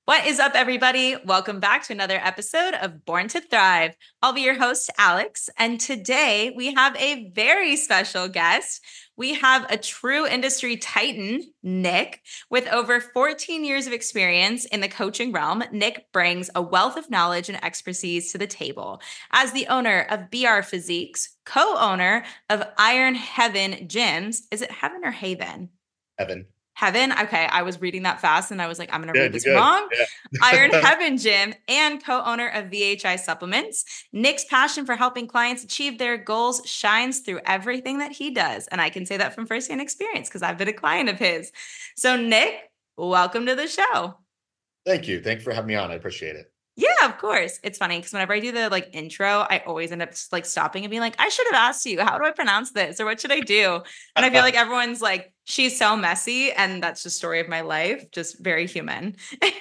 What is up, everybody? Welcome back to another episode of Born to Thrive. I'll be your host, Alex, and today we have a very special guest. We have a true industry titan, Nick, with over 14 years of experience in the coaching realm. Nick brings a wealth of knowledge and expertise to the table. As the owner of BR Physiques, co-owner of Iron Heaven Gyms, is it Heaven or Haven? Evan. Heaven. Okay. I was reading that fast and I was like, I'm going to read Good, you're this good. wrong. Iron Yeah. Heaven Gym and co-owner of VHI Supplements. Nick's passion for helping clients achieve their goals shines through everything that he does. And I can say that from firsthand experience because I've been a client of his. So Nick, welcome to the show. Thank you. Thank you for having me on. I appreciate it. Yeah, of course. It's funny because whenever I do the intro, I always end up stopping and being like, I should have asked you, how do I pronounce this? Or what should I do? And I feel like everyone's like, she's so messy. And that's the story of my life. Just very human.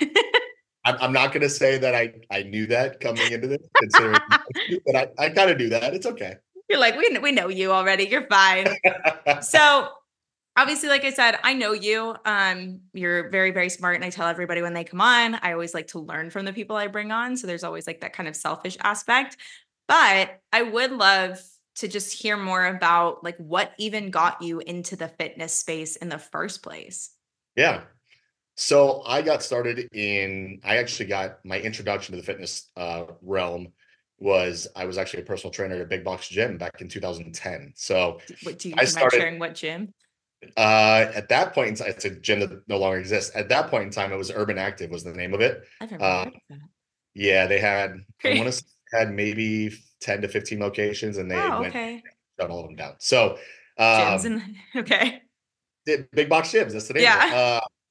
I'm not going to say that I knew that coming into this, considering, but I kind of do that. It's okay. You're like, we know you already. You're fine. So obviously, like I said, I know you. You're very, very smart. And I tell everybody when they come on, I always like to learn from the people I bring on. So there's always like that kind of selfish aspect. But I would love to just hear more about like what even got you into the fitness space in the first place. Yeah. So I actually got my introduction to the fitness realm I was actually a personal trainer at a big box gym back in 2010. So Do you I mind started sharing what gym? at that point in time, it's a gym that no longer exists. At that point in time, it was Urban Active was the name of it. I've never Uh, heard of yeah, they had, I want that. to had maybe 10 to 15 locations and they Oh, went okay. shut all of them down. So, Gyms um, and okay. big box gyms, that's the name of it. Yeah.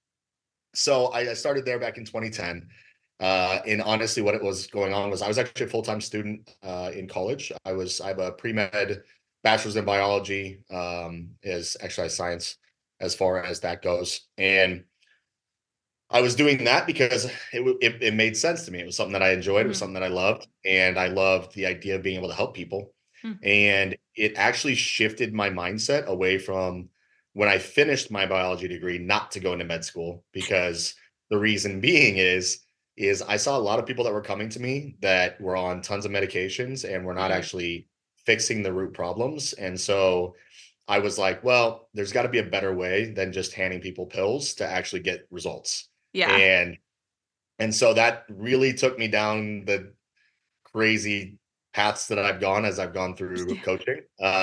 So I started there back in 2010. And honestly, what it was going on was I was actually a full-time student in college. I have a pre-med bachelor's in biology, is exercise science as far as that goes. And I was doing that because it made sense to me. It was something that I enjoyed. It was Mhm. something that I loved, and I loved the idea of being able to help people. Mhm. And it actually shifted my mindset away from when I finished my biology degree, not to go into med school, because the reason being is I saw a lot of people that were coming to me that were on tons of medications and were not Mm. actually fixing the root problems. And so I was like, well, there's got to be a better way than just handing people pills to actually get results. Yeah. And so that really took me down the crazy paths that I've gone as I've gone through coaching.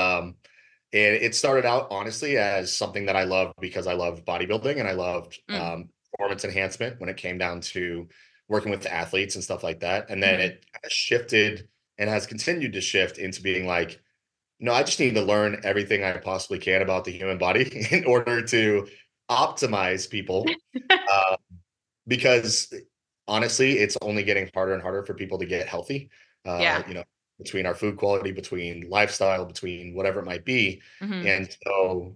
And it started out honestly as something that I loved because I loved bodybuilding and I loved Mm. performance enhancement when it came down to working with the athletes and stuff like that. And then Mhm. it shifted and has continued to shift into being like, no, I just need to learn everything I possibly can about the human body in order to optimize people. Uh, because honestly, it's only getting harder and harder for people to get healthy. Yeah. Between our food quality, between lifestyle, between whatever it might be. Mhm. And so,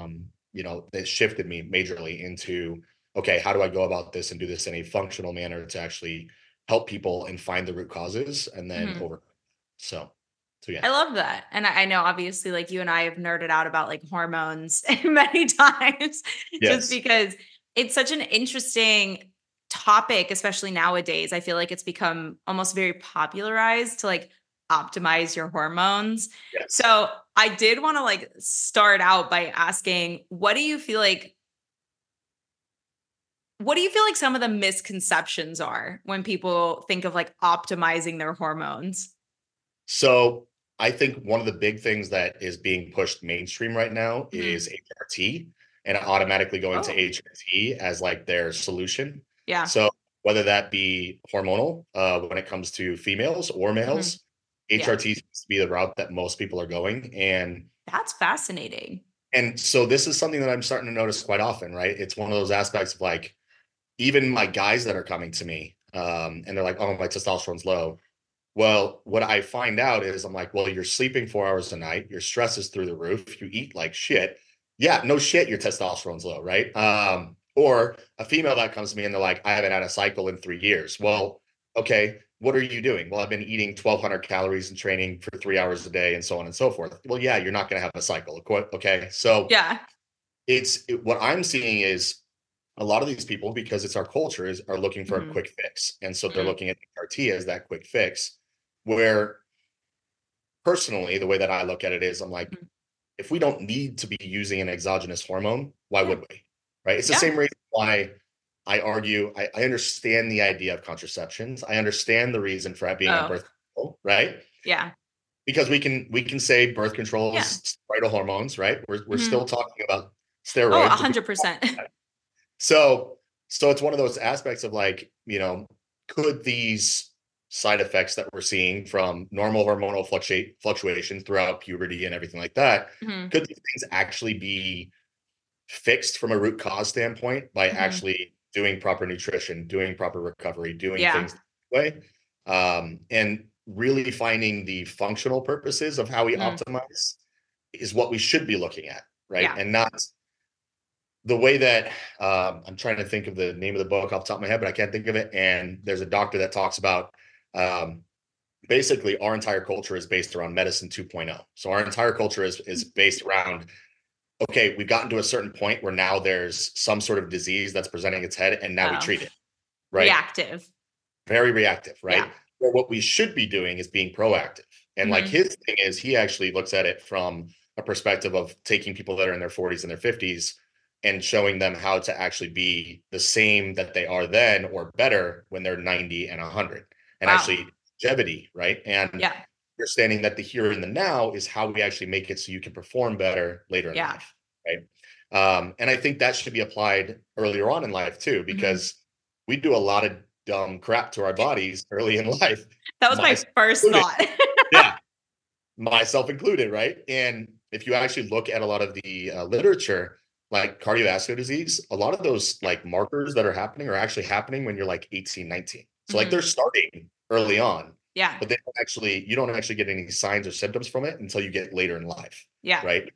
it shifted me majorly into, okay, how do I go about this and do this in a functional manner to actually help people and find the root causes and then Mhm. over. So, yeah. I love that. And I know obviously like you and I have nerded out about like hormones many times just Yes. because it's such an interesting topic, especially nowadays. I feel like it's become almost very popularized to like optimize your hormones. Yes. So I did want to like start out by asking, what do you feel like some of the misconceptions are when people think of like optimizing their hormones? So I think one of the big things that is being pushed mainstream right now Mhm. is HRT and automatically going to Oh, HRT as like their solution. yeah. So whether that be hormonal, when it comes to females or Mhm. males, Yeah. HRT seems to be the route that most people are going. That's fascinating. And so this is something that I'm starting to notice quite often, right? It's one of those aspects of like even my guys that are coming to me, and they're like, "Oh, my testosterone's low." Well, what I find out is I'm like, well, you're sleeping 4 hours a night. Your stress is through the roof. You eat like shit. Yeah, no shit, your testosterone's low, right? Or a female that comes to me and they're like, I haven't had a cycle in 3 years. Well, okay, what are you doing? Well, I've been eating 1,200 calories and training for 3 hours a day and so on and so forth. Well, yeah, you're not going to have a cycle. Okay. So Yeah. what I'm seeing is a lot of these people, because it's our culture, are looking for a Mhm. quick fix. And so they're Mhm. looking at HRT as that quick fix, where personally, the way that I look at it is I'm like, Mhm. if we don't need to be using an exogenous hormone, why Yeah. would we? Right? It's the Yeah. same reason why I argue, I understand the idea of contraceptions. I understand the reason for being on Oh, birth control, right? yeah. Because we can say birth control Yeah. is steroidal hormones, right? We're Mhm. still talking about Oh, steroids. 100%. So it's one of those aspects of like, could these side effects that we're seeing from normal hormonal fluctuations throughout puberty and everything like that, Mhm. could these things actually be fixed from a root cause standpoint by Mhm. actually doing proper nutrition, doing proper recovery, doing Yeah. things the way, and really finding the functional purposes of how we Mhm. optimize is what we should be looking at, right? Yeah. And not the way that I'm trying to think of the name of the book off the top of my head, but I can't think of it. And there's a doctor that talks about um, basically our entire culture is based around medicine 2.0. So our entire culture is based around, okay, we've gotten to a certain point where now there's some sort of disease that's presenting its head, and now we Oh, treat it, right? reactive. Very reactive, Yeah. right? Where what we should be doing is being proactive. And like Mhm. his thing is, he actually looks at it from a perspective of taking people that are in their 40s and their 50s and showing them how to actually be the same that they are then or better when they're 90 and 100, and Wow. actually longevity, right? And Yeah. understanding that the here and the now is how we actually make it so you can perform better later in Yeah. life, right? And I think that should be applied earlier on in life too, Mhm. because we do a lot of dumb crap to our bodies early in life, That was my myself first included. thought. Yeah, myself included, right? And if you actually look at a lot of the literature, like cardiovascular disease, a lot of those like markers that are happening are actually happening when you're like 18, 19. So like Mhm. they're starting early on, Yeah. but you don't actually get any signs or symptoms from it until you get later in life, Yeah. right?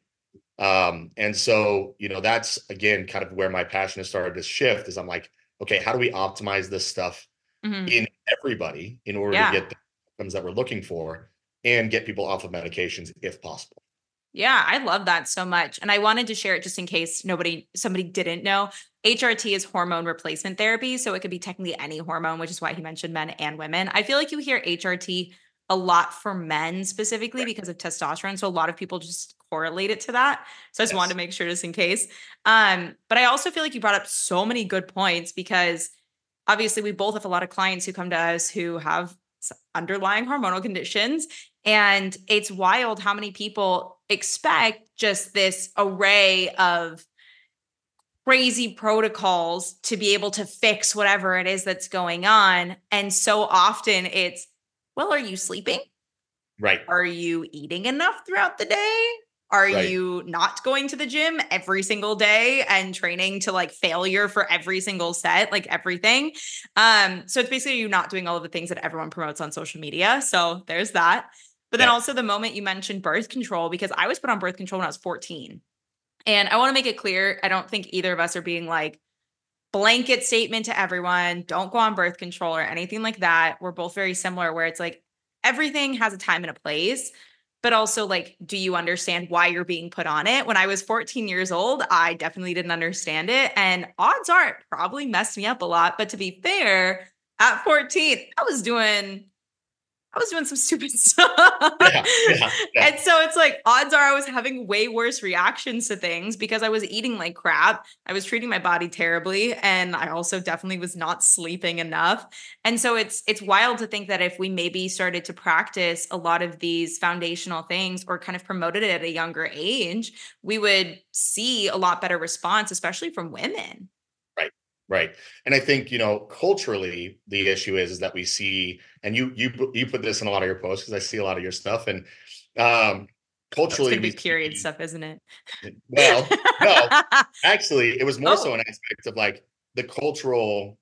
And so, that's again kind of where my passion has started to shift is I'm like, okay, how do we optimize this stuff Mhm. in everybody in order to Yeah. get the outcomes that we're looking for and get people off of medications if possible? Yeah, I love that so much. And I wanted to share it just in case somebody didn't know. HRT is hormone replacement therapy. So it could be technically any hormone, which is why he mentioned men and women. I feel like you hear HRT a lot for men specifically Right. because of testosterone. So a lot of people just correlate it to that. So I just wanted to Yes. make sure just in case. But I also feel like you brought up so many good points because obviously we both have a lot of clients who come to us who have underlying hormonal conditions. And it's wild how many people expect just this array of crazy protocols to be able to fix whatever it is that's going on. And so often it's, well, are you sleeping? Right. Are you eating enough throughout the day? Are Right. you not going to the gym every single day and training to like failure for every single set, like everything? So it's basically you not doing all of the things that everyone promotes on social media. So there's that. But then Yeah. also the moment you mentioned birth control, because I was put on birth control when I was 14. And I want to make it clear, I don't think either of us are being like blanket statement to everyone, don't go on birth control or anything like that. We're both very similar where it's like everything has a time and a place, but also like, do you understand why you're being put on it? When I was 14 years old, I definitely didn't understand it. And odds are it probably messed me up a lot. But to be fair, at 14, I was doing some stupid stuff. Yeah. Yeah. Yeah. And so it's like odds are I was having way worse reactions to things because I was eating like crap. I was treating my body terribly and I also definitely was not sleeping enough. And so it's wild to think that if we maybe started to practice a lot of these foundational things or kind of promoted it at a younger age, we would see a lot better response especially from women. Right. Right. And I think, culturally, the issue is that we see, and you put this in a lot of your posts because I see a lot of your stuff, and um, Oh, it's culturally going to we be period see, stuff, isn't it? well, no, actually, it was more so Oh. an aspect of like the cultural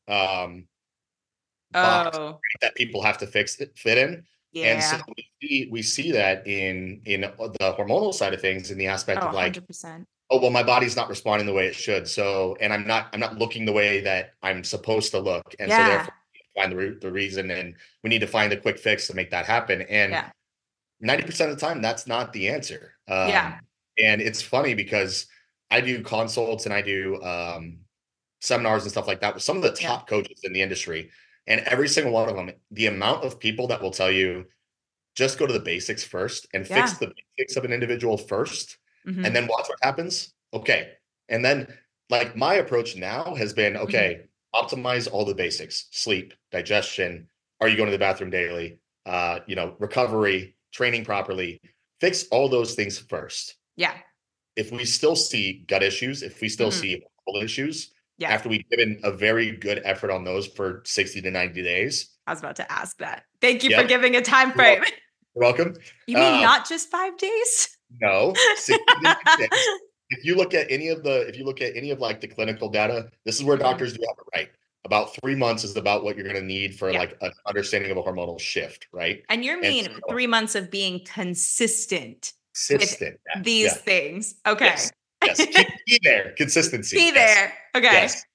box Oh. that people have to fit in. And so Yeah. we see that in the hormonal side of things, in the aspect Oh, of like, 100%. oh well, my body's not responding the way it should, so, and I'm not looking the way that I'm supposed to look, and so Yeah. therefore we need to find the reason, and we need to find a quick fix to make that happen. And Yeah. 90% of the time, that's not the answer. Yeah. And it's funny because I do consults and I do seminars and stuff like that with some of the Yeah. top coaches in the industry. And every single one of them, the amount of people that will tell you, just go to the basics first and fix Yeah. the basics of an individual first, and Hmm. then watch what happens. Okay. And then, like, my approach now has been, Hmm. okay, optimize all the basics: sleep, digestion, are you going to the bathroom daily, recovery, training properly, fix all those things first. Yeah. If we still see gut issues, if we still Hmm. see hormonal issues, Yeah. after we've given a very good effort on those for 60 to 90 days. I was about to ask that. Thank you for Yep. giving a time You're frame. welcome. You're welcome. You mean not just 5 days? No, 60 to 90 days. If you look at any of like the clinical data, this is where Mhm. doctors do have it right. About 3 months is about what you're going to need for Yeah. like an understanding of a hormonal shift, right? And you And mean so 3 months of being consistent with consistent. these Yeah. things. Okay. Yes. Yes. Key there. Consistency. Be Yes. there. Okay. Yes.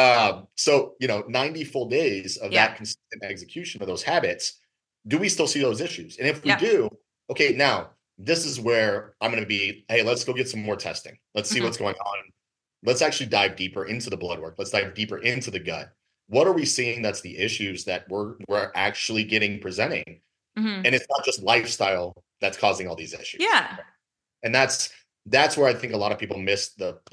So 90 full days of Yeah. that consistent execution of those habits, do we still see those issues? And if we Yep. do, okay, now this is where I'm going to be, hey, let's go get some more testing. Let's see Mhm. what's going on. Let's actually dive deeper into the blood work. Let's dive deeper into the gut. What are we seeing that's the issues that we're actually getting presenting? Mhm. And it's not just lifestyle that's causing all these issues. Yeah. And that's where I think a lot of people miss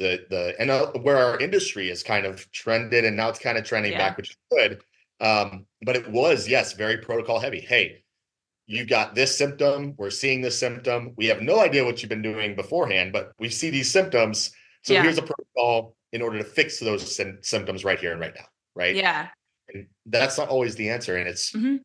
where our industry is kind of trended, and now it's kind of trending Yeah. back, which is good. But it was, yes, very protocol heavy. Hey, you got this symptom. We're seeing this symptom. We have no idea what you've been doing beforehand, but we see these symptoms. So Yeah. here's a protocol in order to fix those symptoms right here and right now. Right. Yeah. And that's not always the answer. And it's Mhm.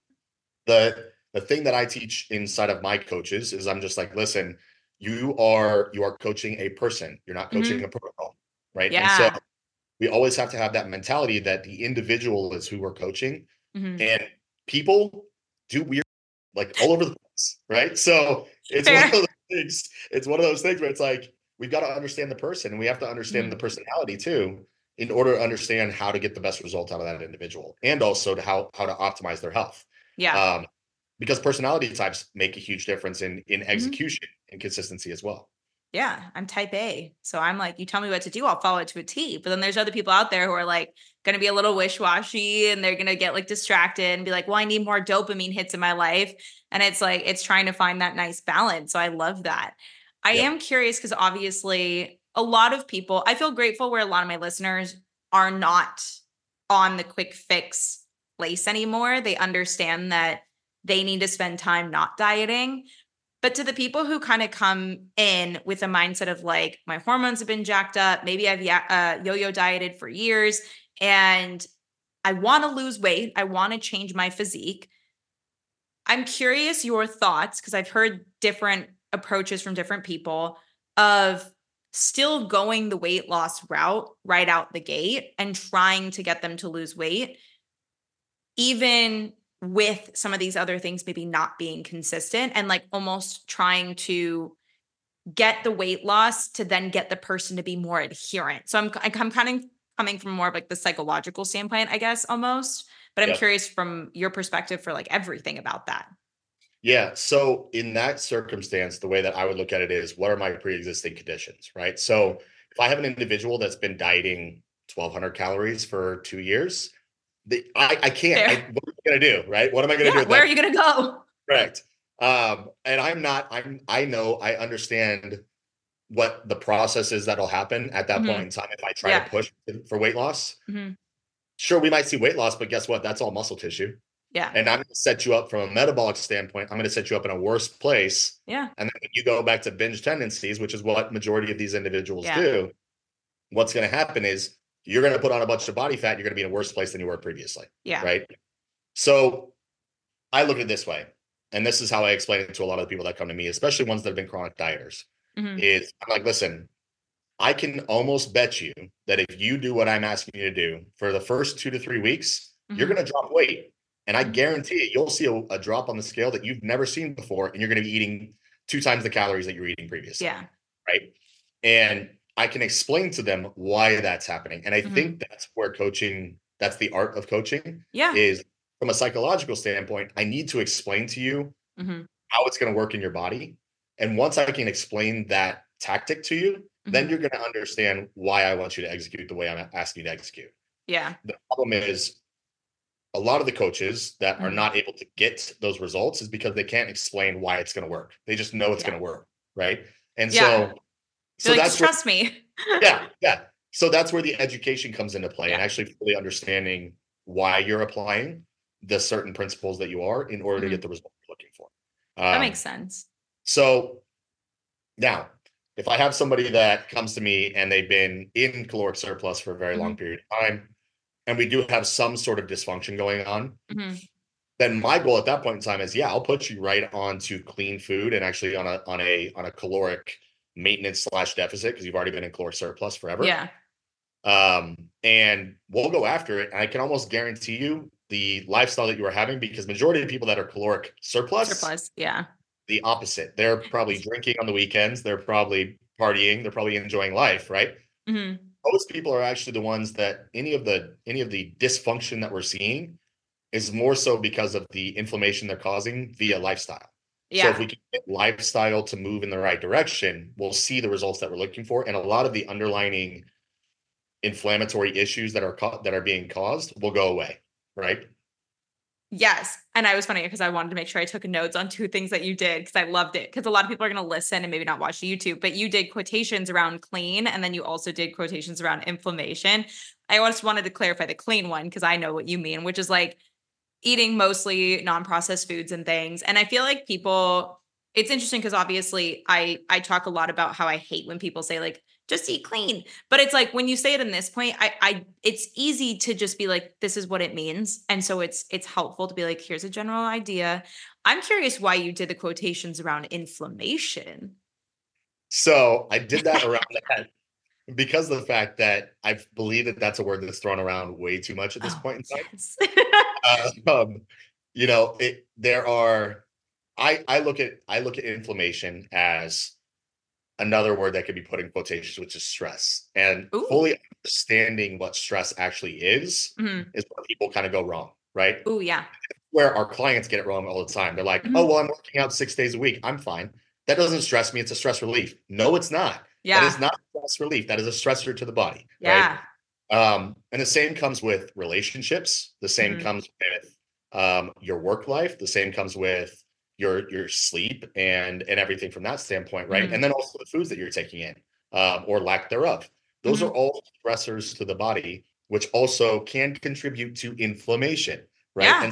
the thing that I teach inside of my coaches is I'm just like, listen, you are coaching a person. You're not coaching Mhm. a protocol. Right. And so Yeah. we always have to have that mentality that the individual is who we're coaching. Mhm. And people do weird, like, all over the place, right? So it's one of Fair. those things. It's one of those things where it's like we've got to understand the person, and we have to understand the Mhm. personality too, in order to understand how to get the best result out of that individual, and also to how to optimize their health. Yeah. Um, because personality types make a huge difference in Mhm. execution and consistency as well. Yeah, I'm type A. So I'm like, you tell me what to do, I'll follow it to a T. But then there's other people out there who are like going to be a little wish-washy and they're going to get like distracted and be like, well, I need more dopamine hits in my life. And it's like, it's trying to find that nice balance. So I love that. I Yep. am curious because obviously a lot of people, I feel grateful where a lot of my listeners are not on the quick fix place anymore. They understand that they need to spend time not dieting. But to the people who kind of come in with a mindset of like, my hormones have been jacked up, maybe I've yo-yo dieted for years, and I want to lose weight, I want to change my physique. I'm curious your thoughts because I've heard different approaches from different people of still going the weight loss route right out the gate and trying to get them to lose weight even with some of these other things maybe not being consistent and like almost trying to get the weight loss to then get the person to be more adherent. So I'm kind of coming from more of like the psychological standpoint, I guess, almost. But I'm Yep. curious from your perspective for like everything about that. Yeah. So in that circumstance, the way that I would look at it is, what are my pre-existing conditions, right? So if I have an individual that's been dieting 1,200 calories for 2 years, I can't. Fair. What am I going to do, right? What am I going to do Yeah. at Where that are you point? gonna go? Correct. And I know, I understand what the process is that'll happen at that point Hmm. in time if I try to Yeah. push for weight loss. Hmm. Sure, we might see weight loss, but guess what? That's all muscle tissue. Yeah. And I'm going to set you up from a metabolic standpoint. I'm going to set you up in a worse place. Yeah. And then when you go back to binge tendencies, which is what majority of these individuals Yeah. do, what's going to happen is you're going to put on a bunch of body fat. You're going to be in a worse place than you were previously. Yeah. Right. So I look at it this way, and this is how I explain it to a lot of the people that come to me, especially ones that have been chronic dieters, Hmm. is I'm like, listen, I can almost bet you that if you do what I'm asking you to do for the first 2 to 3 weeks, you're Hmm. going to drop weight. And I Hmm. guarantee it, you'll see a drop on the scale that you've never seen before. And you're going to be eating 2 times the calories that you were eating previously. Yeah. Right. And I can explain to them why that's happening. And I Hmm. think that's where coaching, that's the art of coaching, Yeah. is from a psychological standpoint. I need to explain to you Hmm. how it's going to work in your body. And once I can explain that tactic to you, then Hmm. you're going to understand why I want you to execute the way I'm asking you to execute. Yeah. The problem is a lot of the coaches that are Mhm. not able to get those results is because they can't explain why it's going to work. They just know it's Yeah. going to work, right? And Yeah. Be so like, just that's where, trust me. yeah. So that's where the education comes into play, and Yeah. actually fully understanding why you're applying the certain principles that you are in order to get Mhm. the result you're looking for. That makes Um, sense. so now, if I have somebody that comes to me and they've been in caloric surplus for a very long Mhm. period of time, and we do have some sort of dysfunction going on, Mhm. then my goal at that point in time is, yeah, I'll put you right onto clean food and actually on a caloric maintenance slash deficit because you've already been in caloric surplus forever. Yeah. And we'll go after it. And I can almost guarantee you the lifestyle that you are having, because majority of people that are caloric surplus, Surplus. Yeah. the opposite. They're probably drinking on the weekends. They're probably partying. They're probably enjoying life, right? Mhm. Those people are actually the ones that any of the dysfunction that we're seeing is more so because of the inflammation they're causing via lifestyle. So if Yeah. we can get lifestyle to move in the right direction, we'll see the results that we're looking for, and a lot of the underlying inflammatory issues that are being caused will go away, right? Yes. And I was funny because I wanted to make sure I took notes on two things that you did because I loved it. Because a lot of people are going to listen and maybe not watch the YouTube, but you did quotations around clean and then you also did quotations around inflammation. I just wanted to clarify the clean one because I know what you mean, which is like eating mostly non-processed foods and things. And I feel like people, it's interesting because obviously I talk a lot about how I hate when people say like just eat clean. But it's like when you say it in this point, I it's easy to just be like, this is what it means. And so it's helpful to be like, here's a general idea. I'm curious why you did the quotations around inflammation. So I did that around that because of the fact that I believe that that's a word that's thrown around way too much at this Oh, point in time. yes. Um, there are. I look at inflammation as another word that could be put in quotations, which is stress. And Ooh. fully understanding what stress actually Mhm. is where people kind of go wrong, right? Ooh, yeah. Where our clients get it wrong all the time. They're like, oh, Mhm. well, I'm working out 6 days a week. I'm fine. That doesn't stress me. It's a stress relief. No, it's not. That is Yeah. not stress relief. That is a stressor to the body, right? Yeah. And the same comes with relationships. The same Mhm. comes with your work life. The same comes with your sleep and everything from that standpoint, right? Mhm. And then also the foods that you're taking in, or lack thereof. Those are Mhm. all stressors to the body, which also can contribute to inflammation, right? Yeah.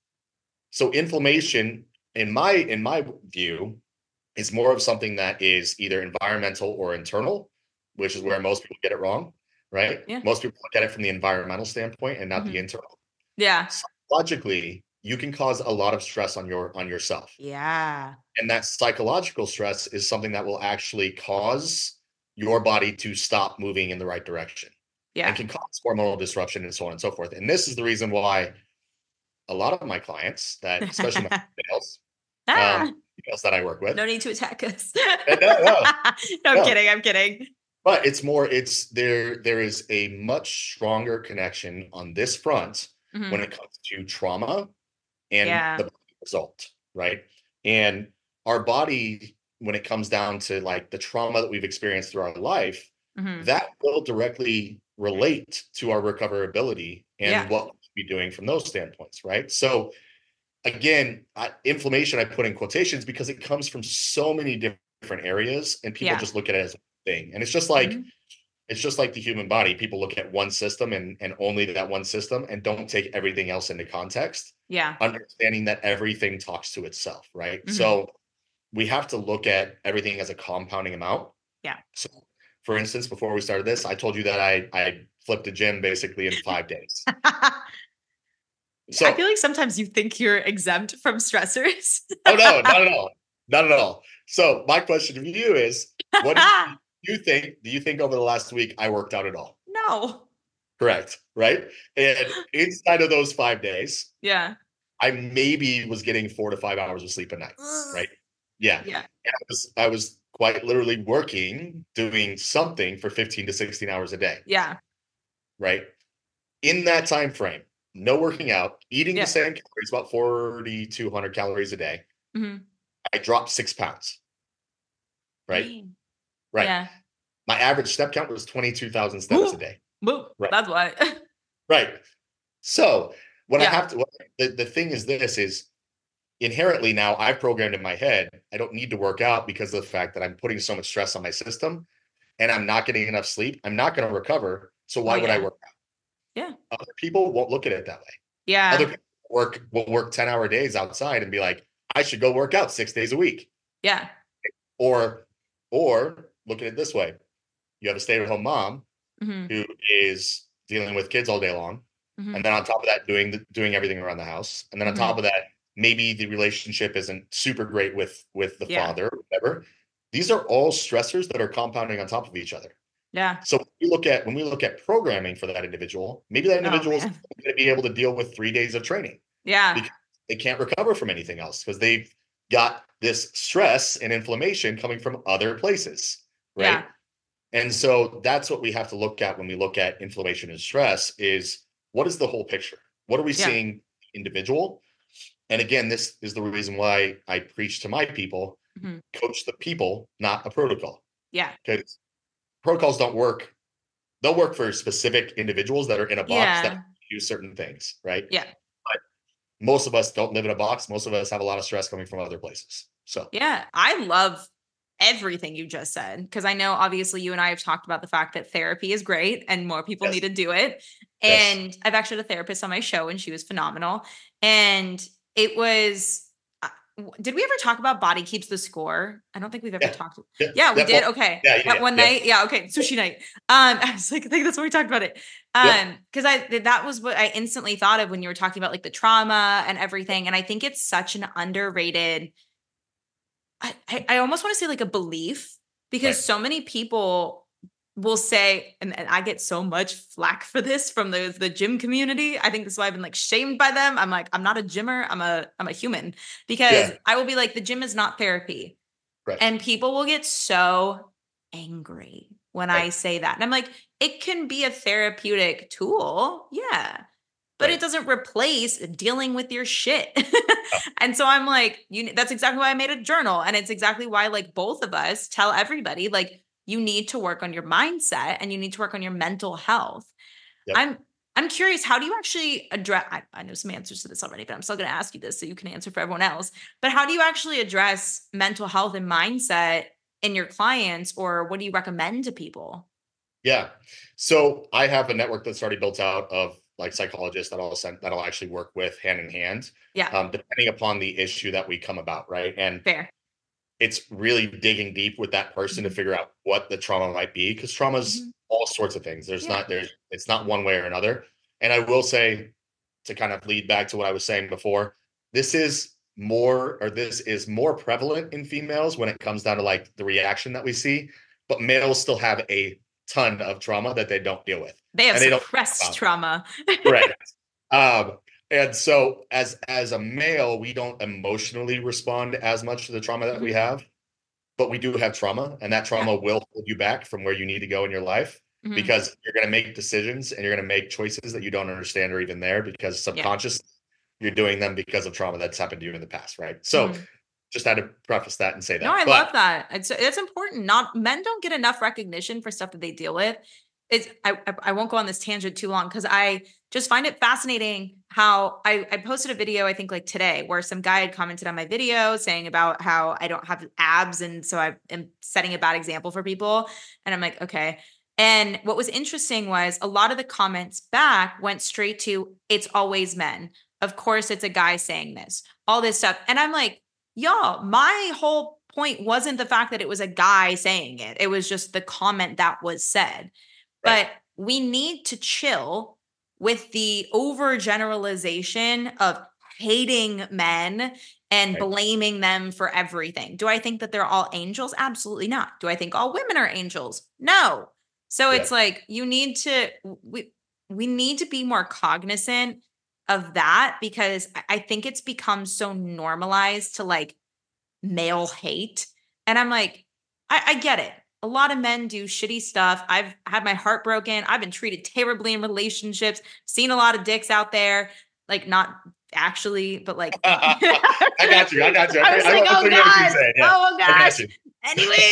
So inflammation, in my view, is more of something that is either environmental or internal, which is where most people get it wrong, right? Yeah. Most people look at it from the environmental standpoint and not the Mhm. internal. Yeah. Psychologically, you can cause a lot of stress on yourself. Yeah. And that psychological stress is something that will actually cause your body to stop moving in the right direction and Yeah. can cause hormonal disruption and so on and so forth. And this is the reason why a lot of my clients that, especially my females, Ah, females that I work with, no need to attack us. no, no, No, I'm no, kidding. I'm kidding. but there is a much stronger connection on this front when Mhm. it comes to trauma and Yeah. the result, right? And our body, when it comes down to like the trauma that we've experienced through our life, Mhm. that will directly relate to our recoverability and Yeah. what we'll be doing from those standpoints, right? So again, inflammation I put in quotations because it comes from so many different areas, and people Yeah. just look at it as one thing. And it's just like the human body. People look at one system and only that one system and don't take everything else into context, Yeah. understanding that everything talks to itself, right? Mhm. So we have to look at everything as a compounding amount. Yeah. So for instance, before we started this, I told you that I flipped a gym basically in 5 days. I feel So, like sometimes you think you're exempt from stressors. oh no, not at all. Not at all. So my question to you is, what do you think over the last week I worked out at all? No. Correct, right? And inside of those 5 days, Yeah. I maybe was getting 4 to 5 hours of sleep a night, Ugh. right? Yeah. Yeah. And I was quite literally working, doing something for 15 to 16 hours a day, Yeah. right? In that time frame, no working out, eating the Yeah. same calories, about 4,200 calories a day. Mhm. I dropped 6 pounds, right? Dang. Right. Yeah. My average step count was 22,000 steps a Woo. day. Woo. Right. That's why. Right. So what I Yeah. have to, the thing is this is inherently now I've programmed in my head, I don't need to work out because of the fact that I'm putting so much stress on my system and I'm not getting enough sleep. I'm not going to recover. So Oh why would I yeah. work Yeah. out? Other people won't look at it that way. Other Yeah. people will work 10-hour days outside and be like, I should go work out 6 days a week. Yeah. Or, or look at it this way. You have a stay-at-home mom Hmm. who is dealing with kids all day long. Hmm. And then on top of that, doing everything around the house. And then on Hmm. top of that, maybe the relationship isn't super great with the Yeah. father or whatever. These are all stressors that are compounding on top of each other. Yeah. So when we look at programming for that individual, maybe that Oh individual is man. going to be able to deal with 3 days of training Yeah. because they can't recover from anything else because they've got this stress and inflammation coming from other places, Yeah. right? And so that's what we have to look at when we look at inflammation and stress is what is the whole picture? What are we Yeah. seeing individual? And again, this is the reason why I preach to my people, Hmm. coach the people, not a protocol. Yeah. Because protocols don't work. They'll work for specific individuals that are in a box that Yeah. do certain things, right? Yeah. But most of us don't live in a box. Most of us have a lot of stress coming from other places. So Yeah. I love everything you just said because I know obviously you and I have talked about the fact that therapy is great and more people need yes, to do it. yes, And I've actually had a therapist on my show and she was phenomenal. And it was, did we ever talk about Body Keeps the Score? I don't think we've ever yeah, talked. yeah, Yeah, we yeah, did. Okay. yeah, That one yeah, night. Yeah. Okay. Sushi night. I was like, I think that's when we talked about it. yep, Because that was what I instantly thought of when you were talking about like the trauma and everything. And I think it's such an underrated I almost want to say like a belief because right, so many people will say, and I get so much flack for this from the gym community. I think that's why I've been like shamed by them. I'm like, I'm not a gymmer, I'm a human because yeah, I will be like, the gym is not therapy. right, And people will get so angry when I right, say that. And I'm like, it can be a therapeutic tool. Yeah, but it right. doesn't replace dealing with your shit. Oh, And so I'm like, that's exactly why I made a journal. And it's exactly why like both of us tell everybody like you need to work on your mindset and you need to work on your mental health. yep. I'm curious, how do you actually address I know some answers to this already, but I'm still going to ask you this so you can answer for everyone else. But how do you actually address mental health and mindset in your clients or what do you recommend to people? Yeah. So I have a network that's already built out of like psychologists that'll actually work with hand in hand, Yeah, depending upon the issue that we come about, right? And fair. it's really digging deep with that person to Mhm. figure out what the trauma might be, because trauma's Mhm. all sorts of things. Yeah. There's it's not one way or another. And I will say, to kind of lead back to what I was saying before, this is more prevalent in females when it comes down to like the reaction that we see, but males still have a ton of trauma that they don't deal with They have and they don't talk suppressed about. trauma. Correct. And so as a male, we don't emotionally respond as much to the trauma that we Mhm. have, but we do have trauma, and that Yeah. trauma will hold you back from where you need to go in your life Mhm. because you're going to make decisions and you're going to make choices that you don't understand are even there because Yeah. subconscious you're doing them because of trauma that's happened to you in the past, right? So Mhm. just had to preface that and say No, that. I But love that. It's important. Not men don't get enough recognition for stuff that they deal with. It's I won't go on this tangent too long because I just find it fascinating how I posted a video I think like today where some guy had commented on my video saying about how I don't have abs and so I am setting a bad example for people and I'm like okay. And what was interesting was a lot of the comments back went straight to it's always men. Of course it's a guy saying this. All this stuff. And I'm like y'all, my whole point wasn't the fact that it was a guy saying it. It was just the comment that was said. right, But we need to chill with the overgeneralization of hating men and right, blaming them for everything. Do I think that they're all angels? Absolutely not. Do I think all women are angels? No. So yeah, it's like you need to we need to be more cognizant of that because I think it's become so normalized to like male hate. And I'm like, I get it. A lot of men do shitty stuff. I've had my heart broken. I've been treated terribly in relationships, seen a lot of dicks out there, like not actually, but like I got you. I got you. I was I like, know oh what you're God, saying. Yeah, oh I got gosh. you.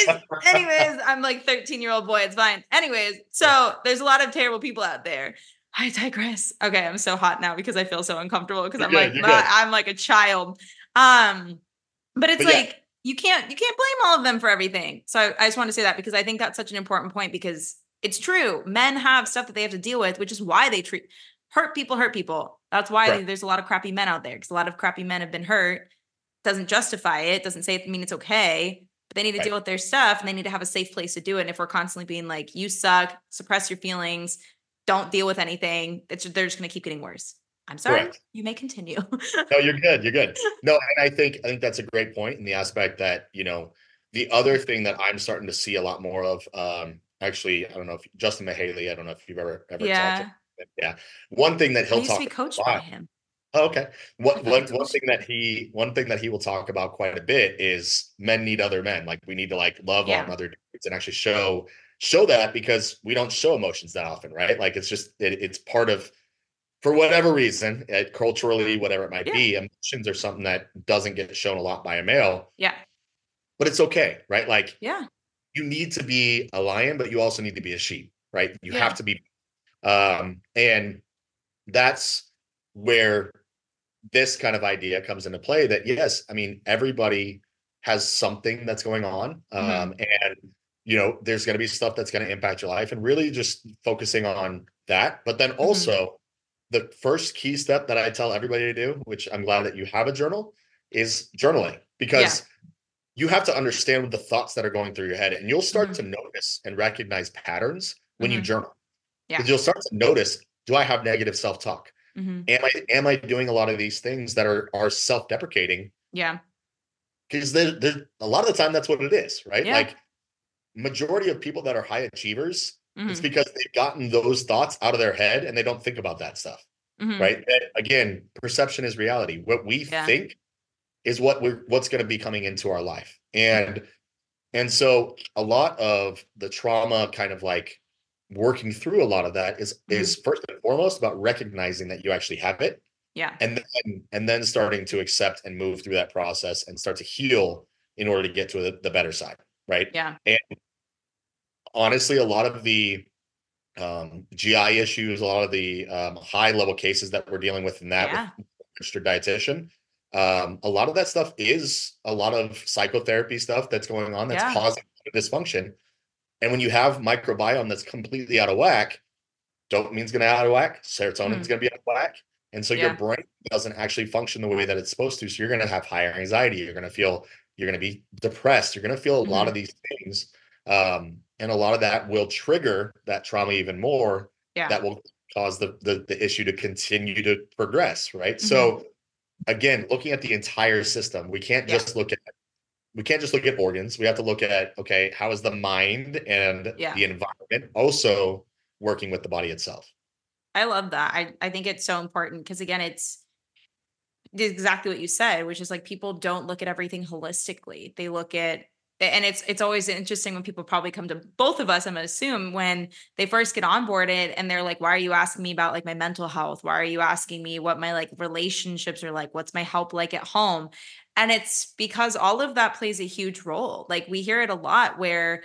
Anyways, I'm like 13-year-old boy. It's fine. Anyways, so there's a lot of terrible people out there. I digress. Okay, I'm so hot now because I feel so uncomfortable because You're I'm good. like, You're good. I'm like a child. Um, but it's But yeah, like you can't blame all of them for everything. So I just want to say that because I think that's such an important point because it's true. Men have stuff that they have to deal with, which is why they treat hurt people hurt people. That's why correct. there's a lot of crappy men out there because a lot of crappy men have been hurt. Doesn't justify it, doesn't say it mean it's okay, but they need to Right. deal with their stuff and they need to have a safe place to do it. And if we're constantly being like, you suck, suppress your feelings, don't deal with anything, they're just going to keep getting worse. I'm sorry. Correct. You may continue. No, you're good. You're good. No, and I think that's a great point in the aspect that, the other thing that I'm starting to see a lot more of, actually, I don't know if Justin Mahaley, I don't know if you've ever talked to him. Yeah. But yeah. One thing that I he'll used to talk be about a coached by lot. him. Oh, okay. What I one told one you. thing that he will talk about quite a bit is men need other men. Like we need to like love on Yeah. other dudes and actually show that because we don't show emotions that often, right? Like it's part of for whatever reason, culturally, whatever it might Yeah. be, emotions are something that doesn't get shown a lot by a male, Yeah. but it's okay, right? Like Yeah. you need to be a lion, but you also need to be a sheep, right? You have Yeah. to be, and that's where this kind of idea comes into play that yes, I mean, everybody has something that's going on. Hmm. And there's going to be stuff that's going to impact your life and really just focusing on that. But then Hmm. also the first key step that I tell everybody to do, which I'm glad that you have a journal, is journaling Yeah. because you have to understand the thoughts that are going through your head and you'll start Hmm. to notice and recognize patterns when you Hmm. journal Yeah. because you'll start to notice, do I have negative self-talk? Hmm. Am I doing a lot of these things that are self-deprecating? Yeah. Because there's a lot of the time that's what it is, right? Yeah. Like majority of people that are high achievers, it's Hmm. because they've gotten those thoughts out of their head and they don't think about that stuff, Hmm. right? And again, perception is reality. What we Yeah. think is what's going to be coming into our life. And so a lot of the trauma kind of like working through a lot of that is Hmm. is first and foremost about recognizing that you actually have it Yeah. and then starting to accept and move through that process and start to heal in order to get to the better side, right? Yeah. And honestly, a lot of the GI issues, a lot of the high level cases that we're dealing with in that with Yeah. registered dietitian, a lot of that stuff is a lot of psychotherapy stuff that's going on that's Yeah. causing dysfunction. And when you have microbiome that's completely out of whack, dopamine's going to be out of whack, serotonin's Hmm. going to be out of whack. And so your Yeah. brain doesn't actually function the way that it's supposed to. So you're going to have higher anxiety. You're going to be depressed. You're going to feel a lot of Hmm. these things. And a lot of that will trigger that trauma even more. Yeah. That will cause the issue to continue to progress. Right. Hmm. So again, looking at the entire system, Yeah. we can't just look at organs. We have to look at, okay, how is the mind and Yeah. the environment also working with the body itself? I love that. I think it's so important because again, it's exactly what you said, which is like people don't look at everything holistically. They look at and it's always interesting when people probably come to both of us, I'm gonna assume, when they first get onboarded and they're like, why are you asking me about like my mental health? Why are you asking me what my like relationships are like? What's my help like at home? And it's because all of that plays a huge role. Like we hear it a lot where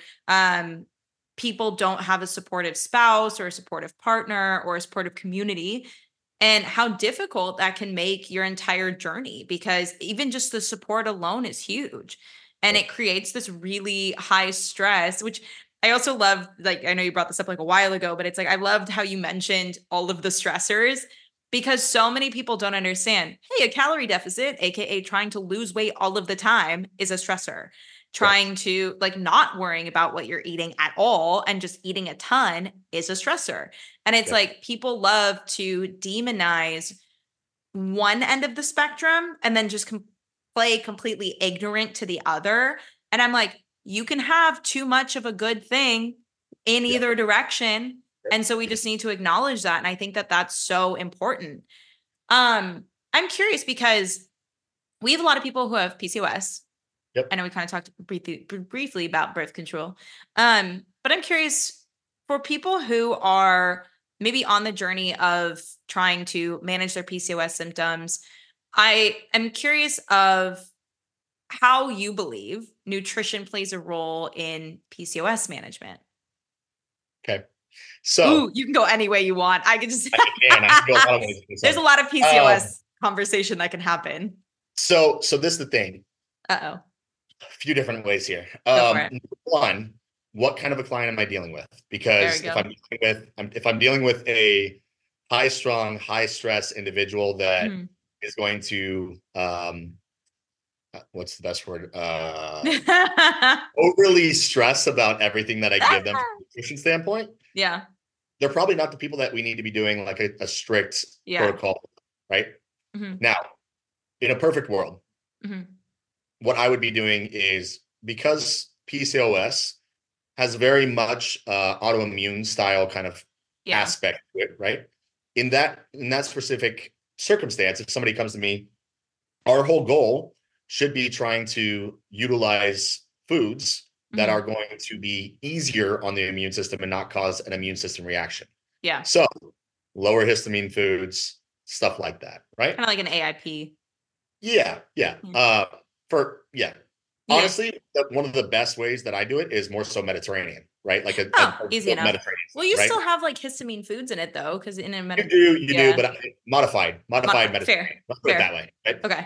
people don't have a supportive spouse or a supportive partner or a supportive community and how difficult that can make your entire journey because even just the support alone is huge and Right. it creates this really high stress, which I also love. Like I know you brought this up like a while ago, but it's like I loved how you mentioned all of the stressors because so many people don't understand, hey, a calorie deficit, aka trying to lose weight all of the time, is a stressor. Correct. Trying to like not worrying about what you're eating at all and just eating a ton is a stressor. And it's Yep. like people love to demonize one end of the spectrum and then just play completely ignorant to the other. And I'm like, you can have too much of a good thing in Yep. either direction. Yep. And so we just need to acknowledge that. And I think that that's so important. I'm curious because we have a lot of people who have PCOS. I Yep. know we kind of talked briefly about birth control. But I'm curious for people who are maybe on the journey of trying to manage their PCOS symptoms. I am curious of how you believe nutrition plays a role in PCOS management. Okay. So Ooh, you can go any way you want. I can just I can go a lot of ways. there's a lot of Um, PCOS conversation that can happen. so this is the thing. Uh-oh. A few different ways here. Go for it. Number one, what kind of a client am I dealing with? There we Because go. if I'm dealing with a high strung, high stress individual that Mhm. is going to what's the best word? Overly stress about everything that I give them from a nutrition standpoint, Yeah. they're probably not the people that we need to be doing like a strict Yeah. protocol, right? Hmm. Now, in a perfect world, Hmm. what I would be doing is because PCOS has very much autoimmune style kind of Yeah. aspect to it, right? In that specific circumstance, if somebody comes to me, our whole goal should be trying to utilize foods that Hmm. are going to be easier on the immune system and not cause an immune system reaction. Yeah. So lower histamine foods, stuff like that, right? Kind of like an AIP. Yeah, yeah. Yeah. Yeah. Yeah. Honestly, one of the best ways that I do it is more so Mediterranean, right? Like a Oh, easy enough. Mediterranean Well, style, you right? still have like histamine foods in it though, because in a You do, yeah, but modified modified. Fair. Mediterranean. Let's put it Fair. that way, right? Okay.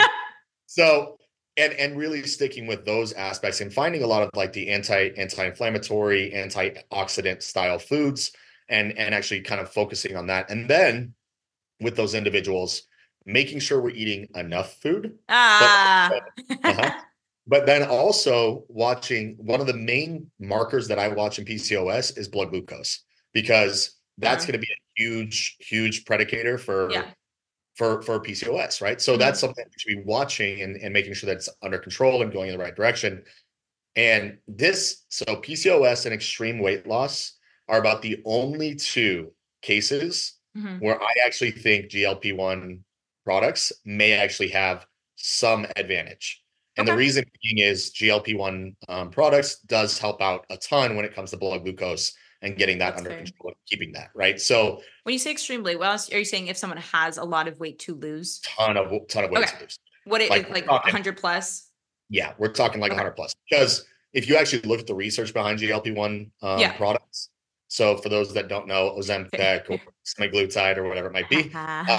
So and really sticking with those aspects and finding a lot of like the anti-inflammatory, antioxidant style foods and actually kind of focusing on that. And then with those individuals, making sure we're eating enough food, but Ah. uh-huh, but then also watching one of the main markers that I watch in PCOS is blood glucose because that's Uh, going to be a huge predicator yeah. for PCOS, right? So that's Hmm. something we should be watching and making sure that it's under control and going in the right direction. And so PCOS and extreme weight loss are about the only two cases Hmm. where I actually think GLP-1 products may actually have some advantage. And the Okay. reason being is GLP-1 products does help out a ton when it comes to blood glucose and getting that That's under fair. control and keeping that, right? So When you say extremely well, are you saying if someone has a lot of weight to lose? ton of weight Okay. to lose. What it Like is we're like talking 100 plus? Yeah, we're talking like Okay. 100 plus because if you actually look at the research behind GLP-1 Yeah. products, so for those that don't know, Fair. Ozempic or Fair. semaglutide or whatever it might be,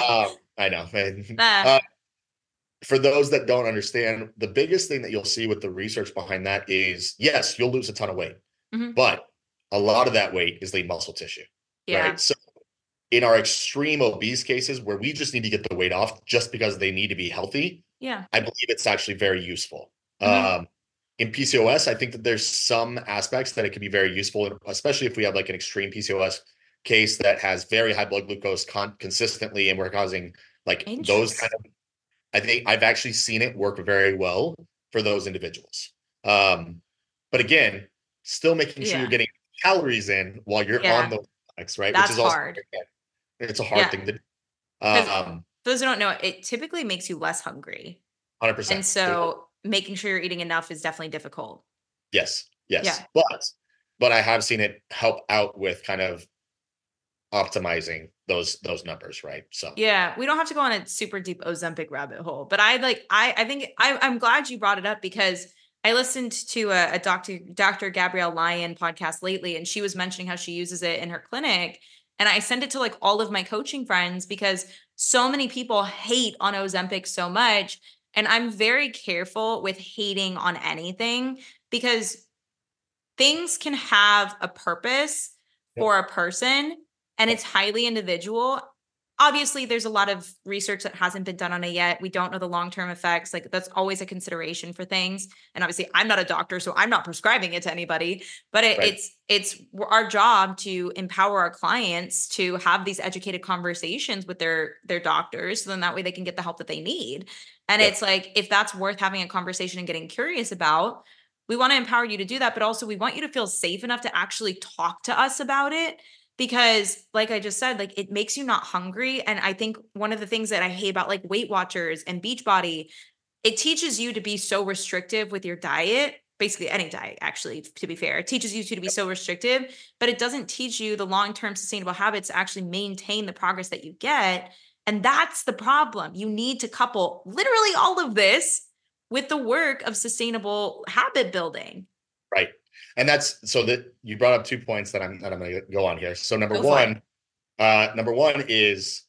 I know. Ah. For those that don't understand, the biggest thing that you'll see with the research behind that is, yes, you'll lose a ton of weight, Mhm. but a lot of that weight is lean muscle tissue, Yeah. right? So in our extreme obese cases where we just need to get the weight off just because they need to be healthy, Yeah. I believe it's actually very useful. Mhm. In PCOS, I think that there's some aspects that it can be very useful, especially if we have like an extreme PCOS case that has very high blood glucose consistently, and we're causing like those kind Interesting. of. I think I've actually seen it work very well for those individuals. Um, but again, still making sure you're Yeah. getting calories in while you're on Yeah. those products, right? Which That's is also hard. it's a hard Yeah. thing to do. Because those who don't know, it typically makes you less hungry. And 100%. so making sure you're eating enough is definitely difficult. Yes, Yeah. yes. But I have seen it help out with kind of optimizing those numbers, right? So Yeah, we don't have to go on a super deep Ozempic rabbit hole, but I think I'm glad you brought it up because I listened to a Dr. Gabrielle Lyon podcast lately, and she was mentioning how she uses it in her clinic, and I send it to like all of my coaching friends because so many people hate on Ozempic so much, and I'm very careful with hating on anything because things can have a purpose yep, for a person and yep, it's highly individual. Obviously, there's a lot of research that hasn't been done on it yet. We don't know the long-term effects. Like that's always a consideration for things. And obviously, I'm not a doctor, so I'm not prescribing it to anybody. But right. it's our job to empower our clients to have these educated conversations with their doctors, so then that way they can get the help that they need. And Yep. it's like if that's worth having a conversation and getting curious about, we want to empower you to do that, but also we want you to feel safe enough to actually talk to us about it because like I just said, like it makes you not hungry. And I think one of the things that I hate about like Weight Watchers and Beachbody, it teaches you to be so restrictive with your diet, basically any diet actually, to be fair. It teaches you to be so restrictive, but it doesn't teach you the long-term sustainable habits to actually maintain the progress that you get. And that's the problem. You need to couple literally all of this with the work of sustainable habit building. Right. And that's so that you brought up 2 points that I'm going to go on here. So Go for it. number one is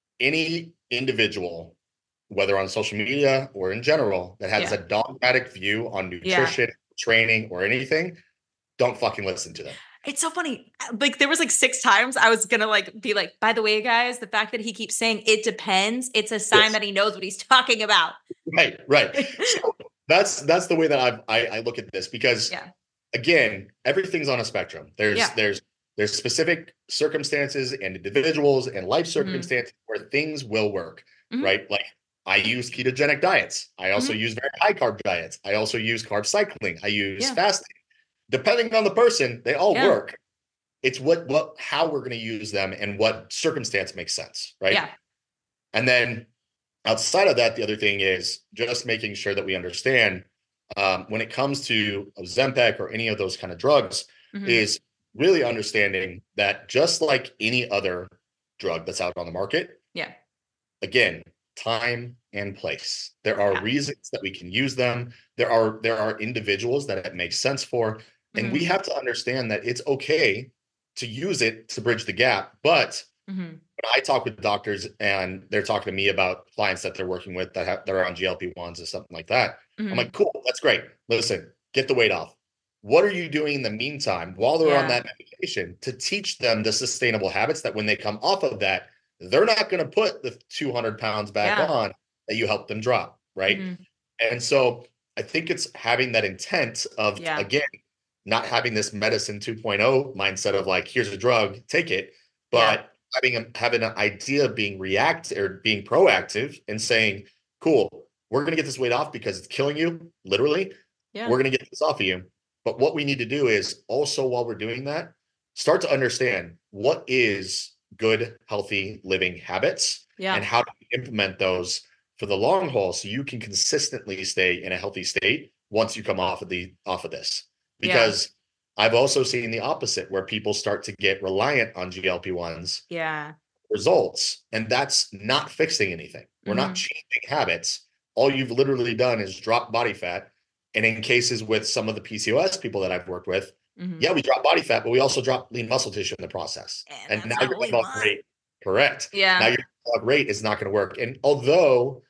any individual, whether on social media or in general, that has Yeah. a dogmatic view on Yeah. nutrition, training, or anything, don't fucking listen to them. It's so funny. Like there was like 6 times I was gonna like be like, by the way, guys, the fact that he keeps saying it depends, it's a sign Yes. that he knows what he's talking about. Right. So that's the way that I look at this, because Yeah. again, everything's on a spectrum. Yeah. There's specific circumstances and individuals and life Mhm. circumstances where things will work, Mhm. right? Like I use ketogenic diets. I also Mhm. use very high carb diets. I also use carb cycling. I use Yeah. fasting. Depending on the person, they all Yeah. work. It's how we're going to use them and what circumstance makes sense, right? Yeah. And then outside of that, the other thing is just making sure that we understand when it comes to Ozempic or any of those kind of drugs, Mhm. is really understanding that just like any other drug that's out on the market, Yeah. again, time and place. There are Yeah. reasons that we can use them. There are individuals that it makes sense for, and Mhm. we have to understand that it's okay to use it to bridge the gap. But Mhm. when I talk with doctors and they're talking to me about clients that they're working with that are on GLP-1s or something like that, I'm Mhm. like, cool, that's great. Listen, get the weight off. What are you doing in the meantime while they're on Yeah. that medication to teach them the sustainable habits that when they come off of that, they're not going to put the 200 pounds back Yeah. on that you helped them drop, right? Mhm. And so I think it's having that intent of, Yeah. again, not having this medicine 2.0 mindset of like, here's a drug, take it, Yeah. but having an idea of being being proactive and saying, cool, we're going to get this weight off because it's killing you, literally. Yeah. We're going to get this off of you. But what we need to do is also, while we're doing that, start to understand what is good, healthy living habits Yeah. and how to implement those for the long haul so you can consistently stay in a healthy state once you come off of this. Yeah. Because I've also seen the opposite where people start to get reliant on GLP-1s Yeah. results, and that's not fixing anything. We're not Mhm. changing habits. All you've literally done is drop body fat. And in cases with some of the PCOS people that I've worked with, Mhm. yeah, we drop body fat, but we also drop lean muscle tissue in the process. And And that's now not your what we metabolic want. rate, correct. Now Yeah. your metabolic rate is not going to work. And although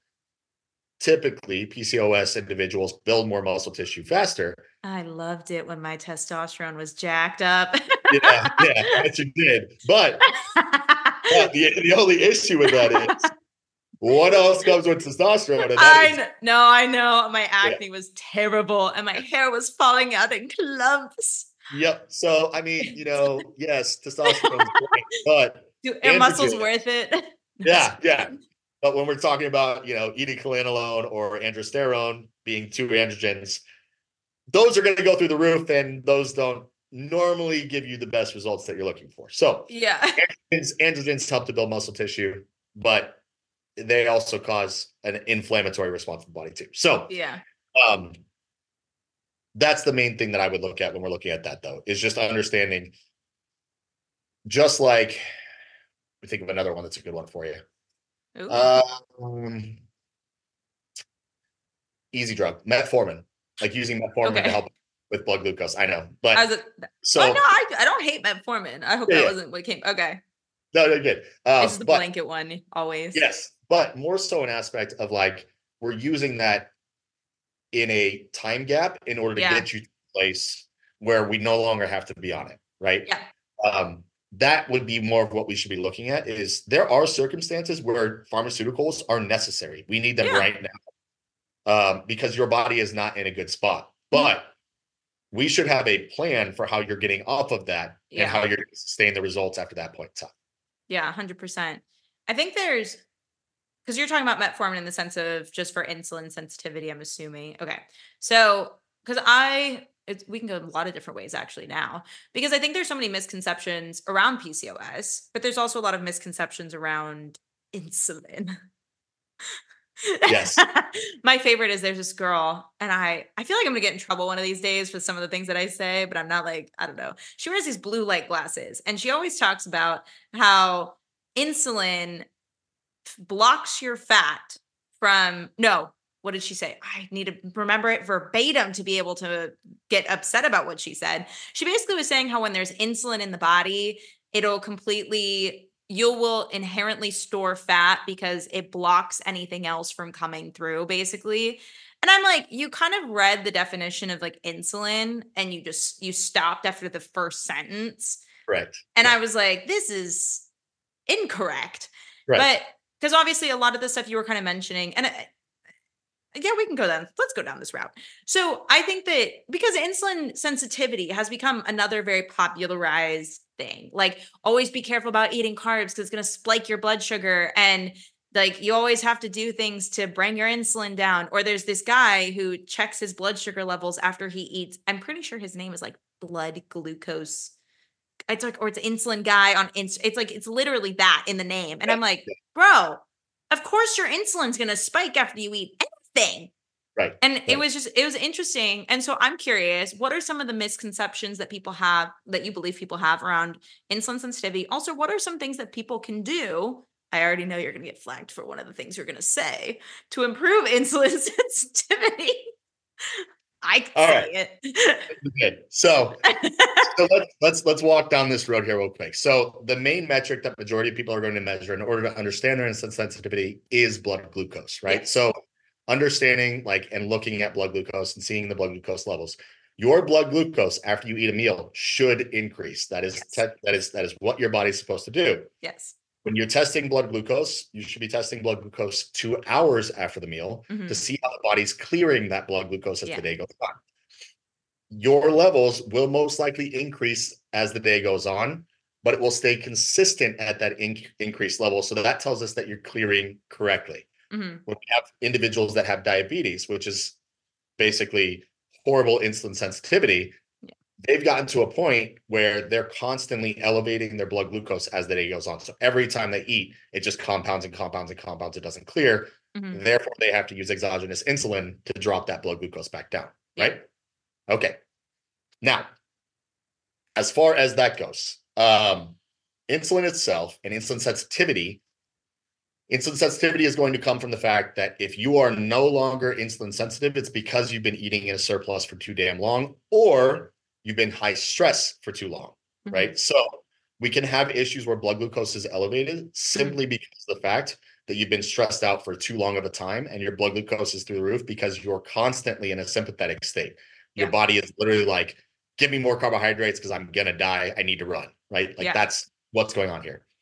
typically PCOS individuals build more muscle tissue faster, I loved it when my testosterone was jacked up. yeah, I bet you did. But the only issue with that is what else comes with testosterone? And that is, I know. My yeah, acne was terrible and my hair was falling out in clumps. yep. So, I mean, yes, testosterone is great, but Are muscles androgen, worth it? No, I'm just yeah. kidding. But when we're talking about, eating calanolone or androsterone being two androgens, those are going to go through the roof, and those don't normally give you the best results that you're looking for. So, Yeah. androgens help to build muscle tissue, but they also cause an inflammatory response in the body too. So, Yeah. um, that's the main thing that I would look at when we're looking at that, though, is just understanding, just like we think of another one that's a good one for you. Ooh. Um, Easy drug, metformin, like using metformin to Okay. help with blood glucose. I know, I but was oh no, so I don't hate metformin. I hope yeah, that yeah, wasn't what came. Okay. no, no, good. It's just the But blanket one always. yes, but more so an aspect of like we're using that in a time gap in order to Yeah. get you to a place where we no longer have to be on it, right? Yeah. That would be more of what we should be looking at. Is there are circumstances where pharmaceuticals are necessary. We need them Yeah. right now, because your body is not in a good spot. Mhm. But we should have a plan for how you're getting off of that and Yeah. how you're going to sustain the results after that point in time. Yeah, 100%. I think there's because you're talking about metformin in the sense of just for insulin sensitivity, I'm assuming. Okay. So, because we can go a lot of different ways actually now, because I think there's so many misconceptions around PCOS, but there's also a lot of misconceptions around insulin. Yes. My favorite is there's this girl, and I feel like I'm gonna get in trouble one of these days for some of the things that I say, but I'm not like, I don't know. She wears these blue light glasses, and she always talks about how insulin blocks your fat from no. what did she say? I need to remember it verbatim to be able to get upset about what she said. She basically was saying how when there's insulin in the body, you will inherently store fat because it blocks anything else from coming through, basically. And I'm like, you kind of read the definition of like insulin and you stopped after the first sentence. Correct. And I was like, this is incorrect. Right. But because obviously a lot of the stuff you were kind of mentioning, and yeah, we can go down. Let's go down this route. So I think that because insulin sensitivity has become another very popularized thing, like always be careful about eating carbs because it's going to spike your blood sugar. And like you always have to do things to bring your insulin down. Or there's this guy who checks his blood sugar levels after he eats. I'm pretty sure his name is like blood glucose. It's like, or it's insulin guy on it's like, it's literally that in the name. And I'm like, bro, of course your insulin's going to spike after you eat anything. Right. And it was interesting. And so I'm curious, what are some of the misconceptions that people have, that you believe people have around insulin sensitivity? Also, what are some things that people can do? I already know you're going to get flagged for one of the things you're going to say to improve insulin sensitivity. I can say it. Okay. So let's walk down this road here real quick. So the main metric that majority of people are going to measure in order to understand their insulin sensitivity is blood glucose, right? Yes. So understanding like and looking at blood glucose and seeing the blood glucose levels. Your blood glucose after you eat a meal should increase. That is that is what your body's supposed to do. Yes. When you're testing blood glucose, you should be testing blood glucose 2 hours after the meal to see how the body's clearing that blood glucose as the day goes on. Your levels will most likely increase as the day goes on, but it will stay consistent at that increased level. So that tells us that you're clearing correctly. When we have individuals that have diabetes, which is basically horrible insulin sensitivity, they've gotten to a point where they're constantly elevating their blood glucose as the day goes on. So every time they eat, it just compounds and compounds and compounds. It doesn't clear. Therefore, they have to use exogenous insulin to drop that blood glucose back down, right? Okay. Now, as far as that goes, insulin itself and insulin sensitivity is going to come from the fact that if you are no longer insulin sensitive, it's because you've been eating in a surplus for too damn long, or you've been high stress for too long, right? So we can have issues where blood glucose is elevated simply because of the fact that you've been stressed out for too long of a time and your blood glucose is through the roof because you're constantly in a sympathetic state. Your body is literally like, give me more carbohydrates because I'm going to die. I need to run, right? Like that's what's going on here.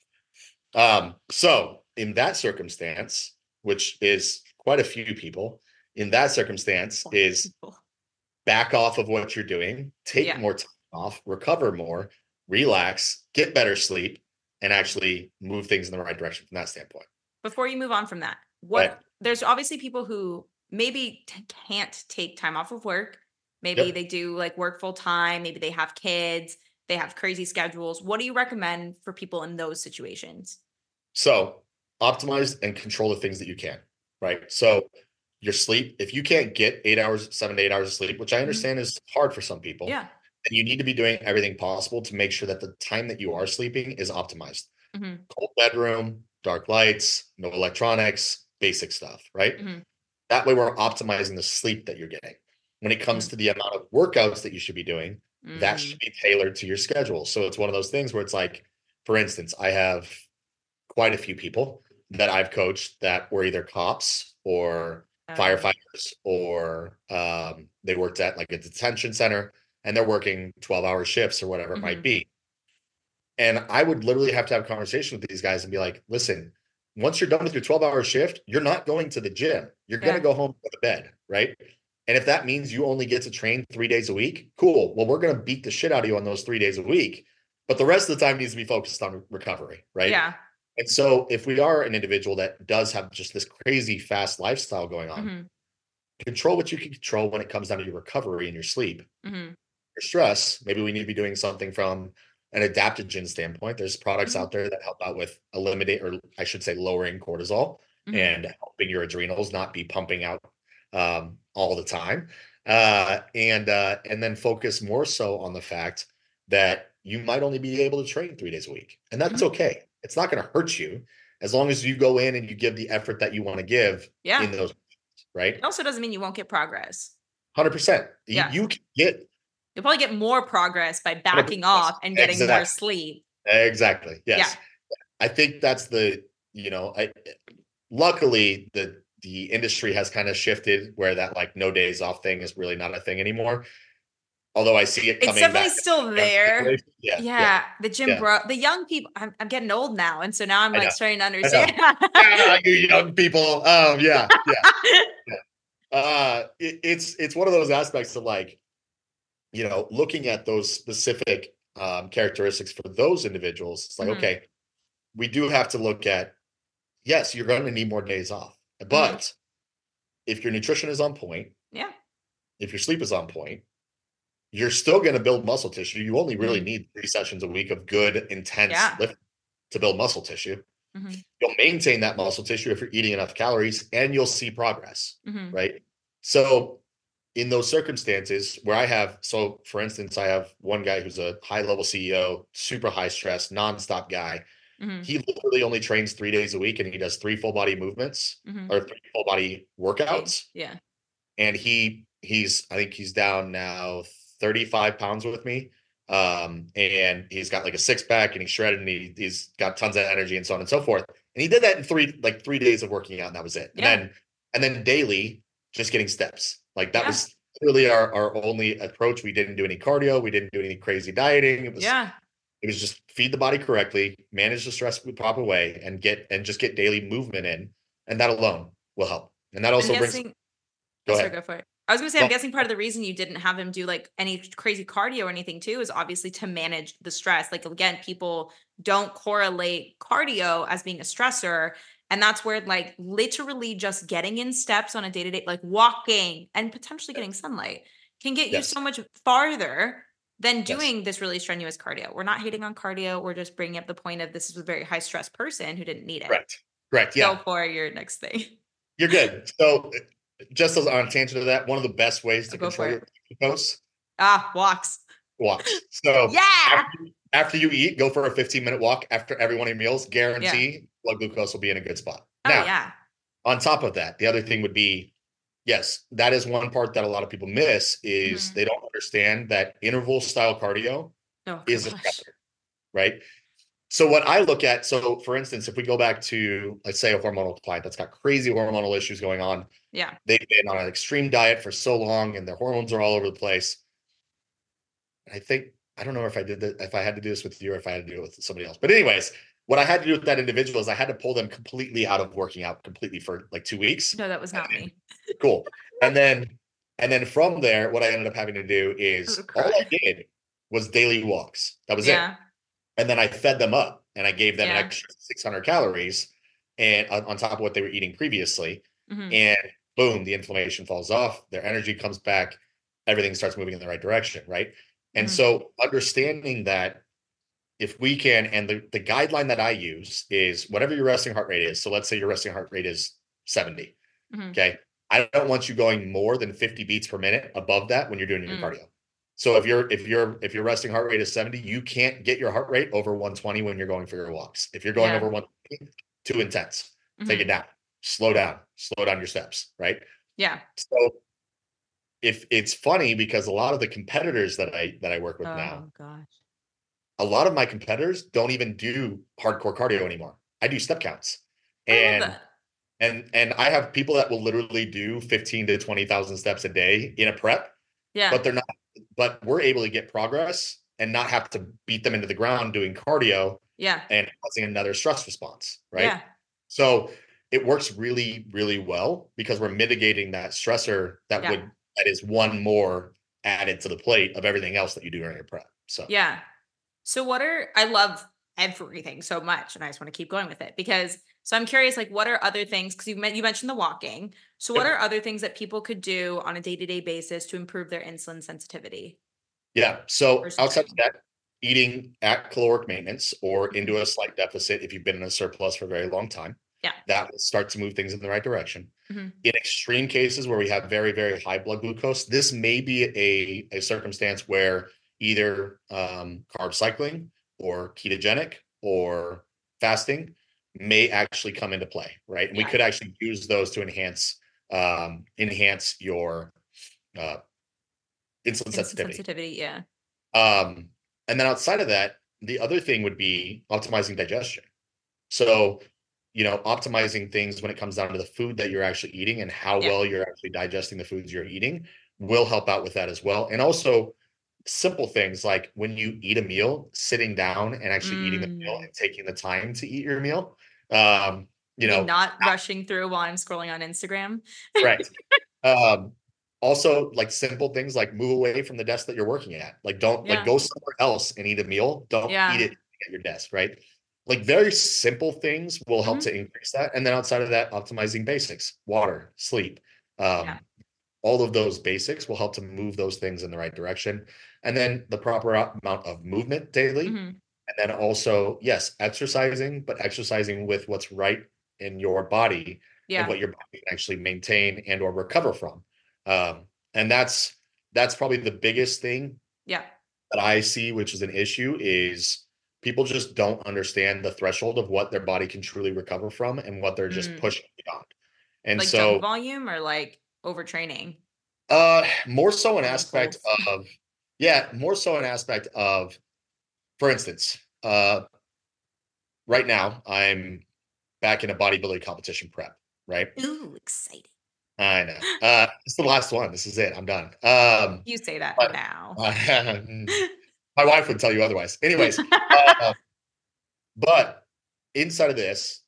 So in that circumstance, which is quite a few people, in that circumstance is back off of what you're doing, take more time off, recover more, relax, get better sleep, and actually move things in the right direction from that standpoint. Before you move on from that, there's obviously people who maybe can't take time off of work. Maybe they do like work full time. Maybe they have kids. They have crazy schedules. What do you recommend for people in those situations? So optimize and control the things that you can, right? So your sleep, if you can't get 7 to 8 hours of sleep, which I understand is hard for some people, then you need to be doing everything possible to make sure that the time that you are sleeping is optimized. Cold bedroom, dark lights, no electronics, basic stuff, right? That way we're optimizing the sleep that you're getting. When it comes to the amount of workouts that you should be doing, that should be tailored to your schedule. So it's one of those things where it's like, for instance, I have quite a few people that I've coached that were either cops or firefighters, or they worked at like a detention center and they're working 12-hour shifts or whatever it might be. And I would literally have to have a conversation with these guys and be like, listen, once you're done with your 12-hour shift, you're not going to the gym. You're going to go home to bed, right? And if that means you only get to train 3 days a week, cool. Well, we're going to beat the shit out of you on those 3 days a week. But the rest of the time needs to be focused on recovery, right? Yeah. And so if we are an individual that does have just this crazy fast lifestyle going on, control what you can control when it comes down to your recovery and your sleep. Your stress, maybe we need to be doing something from an adaptogen standpoint. There's products out there that help out with eliminating, or I should say lowering cortisol and helping your adrenals not be pumping out all the time. And then focus more so on the fact that you might only be able to train 3 days a week. And that's okay. It's not going to hurt you as long as you go in and you give the effort that you want to give in those. right? It also doesn't mean you won't get progress. 100%. Yeah. You can get You'll probably get more progress by backing 100%. off and getting more Exactly. sleep. Exactly. Yeah. Yes. I think that's the, luckily the industry has kind of shifted where that like no days off thing is really not a thing anymore. Although I see it It's coming definitely back. still there. Yeah. Yeah. Yeah. The gym Yeah. bro, the young people, I'm getting old now. And so now I'm I know. like starting to I understand. know. Yeah, you young people. Yeah. Yeah. It's one of those aspects of like, looking at those specific characteristics for those individuals. It's like, Mhm, okay, we do have to look at, yes, you're going to need more days off, mhm. but if your nutrition is on point, Yeah. if your sleep is on point, you're still going to build muscle tissue. You only really Mhm. need 3 sessions a week of good, intense Yeah. lift to build muscle tissue. Mhm, You'll maintain that muscle tissue if you're eating enough calories and you'll see progress, mhm, right? So, in those circumstances where so for instance, I have one guy who's a high level CEO, super high stress, nonstop guy. mhm, He literally only trains 3 days a week and he does 3 full body movements mhm. or 3 full body Okay. workouts. Yeah. And I think he's down now 35 pounds with me. And he's got like a six pack and he's shredded and he's got tons of energy and so on and so forth. And he did that in 3 days of working out, and that was it. Yeah. And then daily, just getting steps. Like that Yeah. was really our only approach. We didn't do any cardio, we didn't do any crazy dieting. Yeah. It was just feed the body correctly, manage the stress the proper way, and just get daily movement in. And that alone will help. And that I'm also brings guessing. Oh, go sorry, ahead. go for it. I was gonna say, I'm Well, guessing part of the reason you didn't have him do like any crazy cardio or anything too is obviously to manage the stress. Like again, people don't correlate cardio as being a stressor. And that's where like literally just getting in steps on a day-to-day, like walking and potentially getting sunlight can get you yes, so much farther than yes. doing this really strenuous cardio. We're not hating on cardio. We're just bringing up the point of this is a very high stress person who didn't need it. Correct. Correct. Go Yeah. for your next thing. You're good. So just as on a tangent of that, one of the best ways to Go for control it. your glucose, Ah, walks. walks. So Yeah. after you eat, go for a 15-minute walk after every one of your meals. Yeah. Guarantee blood glucose will be in a good spot. Oh, Now, yeah. on top of that, the other thing would be, yes, that is one part that a lot of people miss is Mhm. they don't understand that interval style cardio Oh is a gosh. stressor, right? So what I look at, so for instance, if we go back to, let's say, a hormonal client that's got crazy hormonal issues going on, Yeah. they've been on an extreme diet for so long and their hormones are all over the place. I think, I don't know if I did that, if I had to do this with you or if I had to do it with somebody else. But anyways, what I had to do with that individual is I had to pull them completely out of working out completely for like 2 weeks. No, that was not me. Cool. And then from there, what I ended up having to do I is would all I cry. did was daily walks. That was it. Yeah. And then I fed them up and I gave them an Yeah. extra 600 calories and on top of what they were eating previously. Mhm. And boom, the inflammation falls off, their energy comes back, everything starts moving in the right direction, right? And Mhm. so understanding that if we can, and the guideline that I use is whatever your resting heart rate is. So let's say your resting heart rate is 70. Mhm. Okay. I don't want you going more than 50 beats per minute above that when you're doing your Mm. cardio. So if your resting heart rate is 70, you can't get your heart rate over 120 when you're going for your walks. If you're going Yeah. over 120, too intense. Take it Mhm. down. Slow down your steps, right? Yeah. So if it's funny because a lot of the competitors that I work with now, Oh gosh. a lot of my competitors don't even do hardcore cardio anymore. I do step counts. I love And that. and I have people that will literally do 15 to 20,000 steps a day in a prep, Yeah. but they're not, but we're able to get progress and not have to beat them into the ground doing cardio Yeah. and causing another stress response, right? Yeah. So it works really, really well because we're mitigating that stressor Yeah. that is one more added to the plate of everything else that you do during your prep. So Yeah. So I love everything so much and I just want to keep going with it because so I'm curious like what are other things because you mentioned the walking. So what yep. are other things that people could do on a day-to-day basis to improve their insulin sensitivity Yeah. So versus outside of training? that, eating at caloric maintenance or Mhm. into a slight deficit if you've been in a surplus for a very long time, Yeah. that will start to move things in the right direction. Mhm. In extreme cases where we have very, very high blood glucose, this may be a circumstance where either carb cycling or ketogenic or fasting may actually come into play, right? And we Yeah. could actually use those to enhance enhance your uh, insulin Instant sensitivity. sensitivity. Yeah. Um, and then outside of that, the other thing would be optimizing digestion. So, optimizing things when it comes down to the food that you're actually eating and how Yeah. well you're actually digesting the foods you're eating will help out with that as well. And also simple things like when you eat a meal, sitting down and actually eating the meal Mm. and taking the time to eat your meal. Um, you You mean know, not rushing through while I'm scrolling on Instagram? correct. Um, Also like simple things like move away from the desk that you're working at. Like don't like Yeah. go somewhere else and eat a meal. Don't eat Yeah. it at your desk, right? Like very simple things will help Mhm. to increase that. And then outside of that, optimizing basics, water, sleep, Yeah. um, all of those basics will help to move those things in the right direction. And then the proper amount of movement daily. Mhm. And then also, yes, exercising, but exercising with what's right in your body and Yeah. what your body can actually maintain and or recover from. And that's probably the biggest thing Yeah. that I see, which is an issue, is people just don't understand the threshold of what their body can truly recover from and what they're just Mm. pushing beyond. And Like junk so volume or like overtraining more so an or like aspect both? of, yeah, more so an aspect of, for instance, right now I'm back in a bodybuilding competition prep, right? Ooh, exciting. I know. It's the last one. This is it. I'm done. You say that But now. my wife would tell you otherwise. Anyways, uh, but inside of this,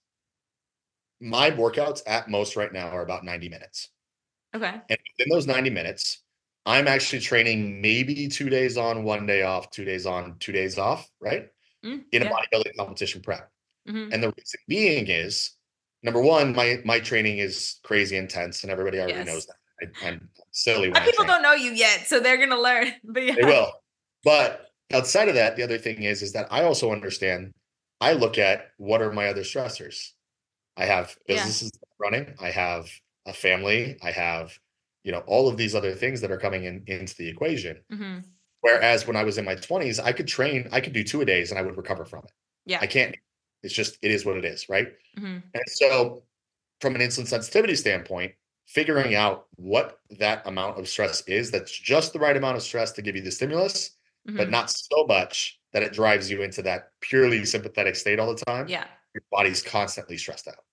my workouts at most right now are about 90 minutes. Okay. And within those 90 minutes, I'm actually training maybe 2 days on, 1 day off, 2 days on, 2 days off, right? In a Yeah. bodybuilding competition prep. Mhm. And the reason being is number one, my training is crazy intense, and everybody already knows Yes. that. I'm silly when My I people train. don't know you yet, so they're gonna learn. But They yeah. will. But outside of that, the other thing is that I also understand, I look at what are my other stressors. I have Yeah. businesses running, I have a family, I have, all of these other things that are coming into the equation. Mhm. Whereas when I was in my 20s, I could train, I could do 2 a days and I would recover from it. Yeah. I can't. It's just, it is what it is, right? Mhm. And so from an insulin sensitivity standpoint, figuring out what that amount of stress is, that's just the right amount of stress to give you the stimulus, but Mhm. not so much that it drives you into that purely sympathetic state all the time. Yeah. Your body's constantly stressed out.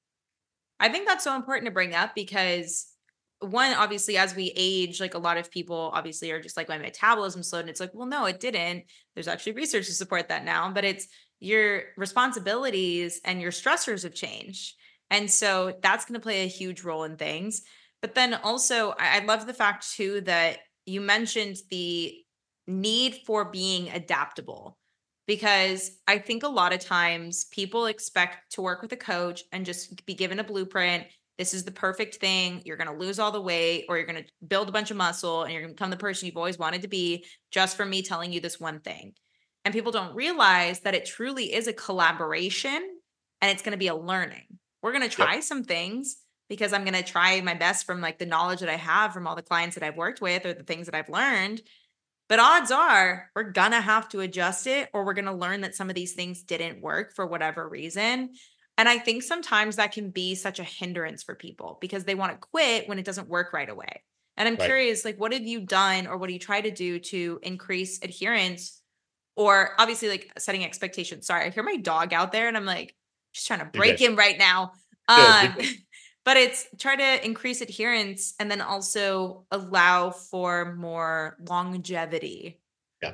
I think that's so important to bring up because one, obviously, as we age, like a lot of people obviously are just like, my metabolism slowed. And it's like, well, no, it didn't. There's actually research to support that now, but it's your responsibilities and your stressors have changed. And so that's going to play a huge role in things. But then also, I love the fact too that you mentioned the need for being adaptable because I think a lot of times people expect to work with a coach and just be given a blueprint. This is the perfect thing. You're going to lose all the weight or you're going to build a bunch of muscle and you're going to become the person you've always wanted to be just from me telling you this one thing. And people don't realize that it truly is a collaboration and it's going to be a learning. We're going to Yep. try some things because I'm going to try my best from like the knowledge that I have from all the clients that I've worked with or the things that I've learned. But odds are we're going to have to adjust it or we're going to learn that some of these things didn't work for whatever reason. And I think sometimes that can be such a hindrance for people because they want to quit when it doesn't work right away. And I'm Right. curious, like, what have you done or what do you try to do to increase adherence or obviously like setting expectations? Sorry, I hear my dog out there and I'm like, just trying to You're break good. him right now. Good. You're Um, good. but it's try to increase adherence and then also allow for more longevity. Yeah.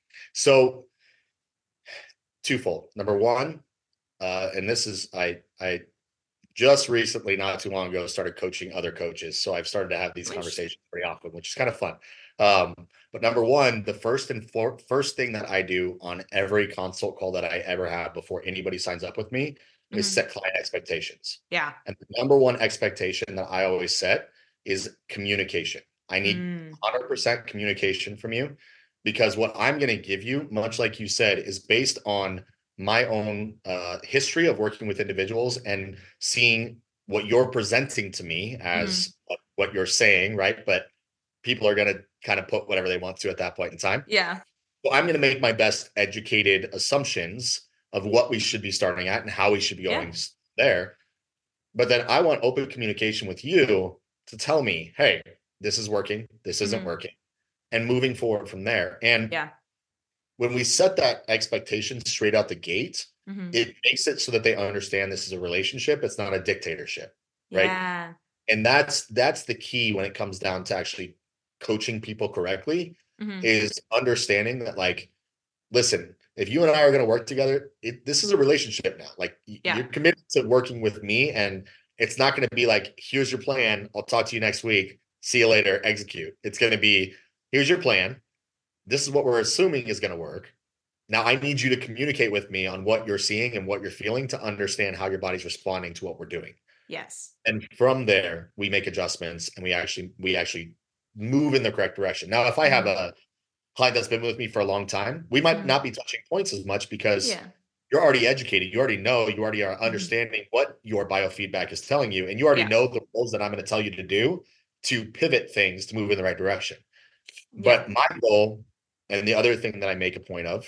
So twofold. Number one, and this is I just recently, not too long ago, started coaching other coaches. So I've started to have these Wish. conversations pretty often, which is kind of fun. But number one, the first thing that I do on every consult call that I ever have before anybody signs up with me is Mhm. set client expectations. Yeah. And the number one expectation that I always set is communication. I need Mm. 100% communication from you because what I'm going to give you, much like you said, is based on my own history of working with individuals and seeing what you're presenting to me Mhm. as what you're saying, right? But people are going to kind of put whatever they want to at that point in time. Yeah. So I'm going to make my best educated assumptions of what we should be starting at and how we should be Yeah. going there. But then I want open communication with you to tell me, hey, this is working, this isn't Mhm. working, and moving forward from there. And Yeah. when we set that expectation straight out the gate, Mhm. it makes it so that they understand this is a relationship, it's not a dictatorship, right? Yeah. And that's the key when it comes down to actually coaching people correctly, Mhm. is understanding that, like, listen, if you and I are going to work together, this is a relationship now. Like, Yeah. you're committed to working with me, and it's not going to be like, here's your plan, I'll talk to you next week, see you later, execute. It's going to be, here's your plan, this is what we're assuming is going to work. Now I need you to communicate with me on what you're seeing and what you're feeling to understand how your body's responding to what we're doing. Yes. And from there, we make adjustments, and we actually move in the correct direction. Now, if I have Mhm. a client that's been with me for a long time, we might Mhm. not be touching points as much because Yeah. you're already educated. You already know, you already are Mhm. understanding what your biofeedback is telling you. And you already Yeah. know the roles that I'm going to tell you to do to pivot things to move in the right direction. Yeah. But my goal, and the other thing that I make a point of,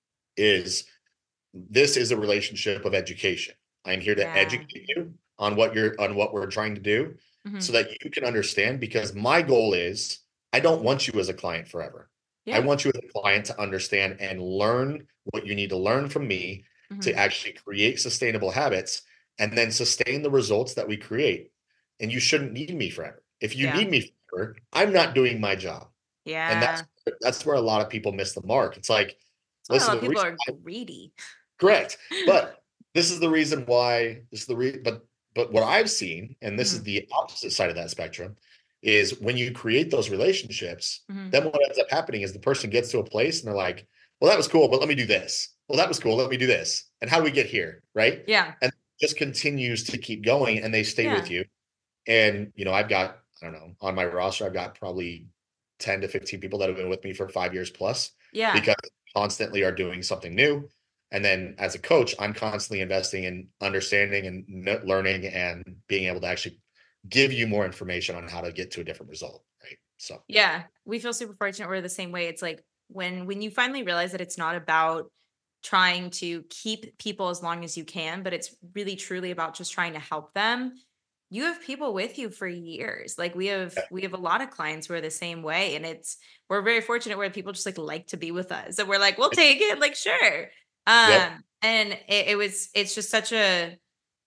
is this is a relationship of education. I'm here to Yeah. educate you on what we're trying to do, so Mhm. that you can understand, because my goal is, I don't want you as a client forever. I Yeah. want you as a client to understand and learn what you need to learn from me to Mhm. actually create sustainable habits, and then sustain the results that we create. And you shouldn't need me forever. If you Yeah. need me forever, I'm not doing my job. And that's Yeah. that's where a lot of people miss the mark. It's like, That's why a listen, lot of the people reason are greedy. correct. But this is the reason why this is the but what I've seen, and this is Mhm. the opposite side of that spectrum, is when you create those relationships, Mhm. then what ends up happening is the person gets to a place and they're like, well, that was cool, but let me do this. Well, that was cool. Let me do this. And how do we get here? Right. Yeah. And just continues to keep going, and they stay with Yeah. you. And, I've got, I don't know, on my roster, I've got probably 10 to 15 people that have been with me for 5 years plus, Yeah. because constantly are doing something new. And then as a coach, I'm constantly investing in understanding and learning and being able to actually give you more information on how to get to a different result. Right. So, Yeah. We feel super fortunate. We're the same way. It's like when you finally realize that it's not about trying to keep people as long as you can, but it's really truly about just trying to help them. You have people with you for years. Like yeah, we have a lot of clients who are the same way, and we're very fortunate where people just like to be with us. And we're like, "We'll take it." Like, sure. yep. And it's just such a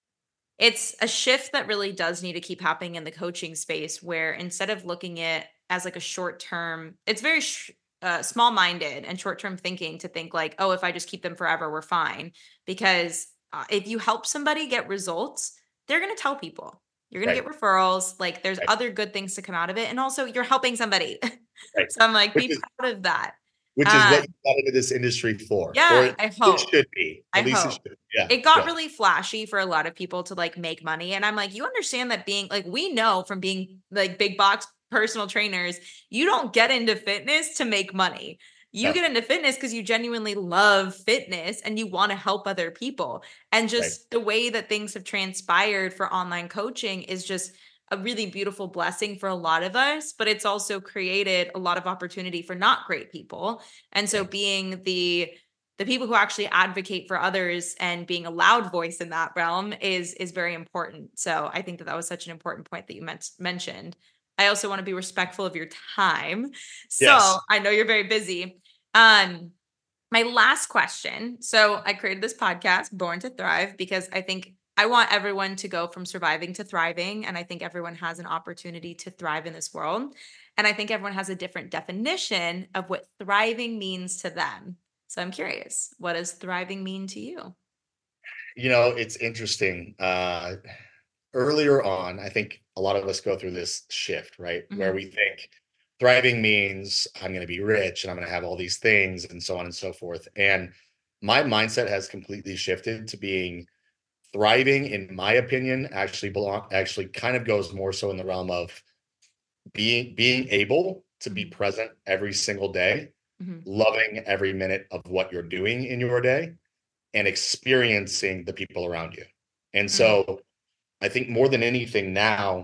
it's a shift that really does need to keep happening in the coaching space, where instead of looking at as like a short term, it's very small minded and short term thinking to think like, oh, if I just keep them forever, we're fine. Because if you help somebody get results, they're going to tell people. You're going to Right. get referrals. Like there's Right. other good things to come out of it. And also you're helping somebody. Right. So I'm like, Which be is proud of that. which is what Um, you got into this industry for, or yeah, it, I it hope. should be. I At least it hope. should. Yeah. It got Yeah. really flashy for a lot of people to like make money. And I'm like, you understand that being like, we know from being like big box personal trainers, you don't get into fitness to make money. You No. get into fitness because you genuinely love fitness and you want to help other people. And Right. just the way that things have transpired for online coaching is just a really beautiful blessing for a lot of us, but it's also created a lot of opportunity for not great people. And so Yeah. being the people who actually advocate for others and being a loud voice in that realm is very important. So I think that that was such an important point that you mentioned. I also want to be respectful of your time. So Yes. I know you're very busy. Um, my last question. So I created this podcast, Born to Thrive, because I think I want everyone to go from surviving to thriving. And I think everyone has an opportunity to thrive in this world. And I think everyone has a different definition of what thriving means to them. So I'm curious, what does thriving mean to you? It's interesting. Earlier on, I think a lot of us go through this shift, right? Where Mhm. we think thriving means I'm going to be rich and I'm going to have all these things and so on and so forth. And my mindset has completely shifted to being thriving, in my opinion, actually kind of goes more so in the realm of being able to be Mhm. present every single day, Mhm. loving every minute of what you're doing in your day, and experiencing the people around you. And Mm. so I think more than anything now,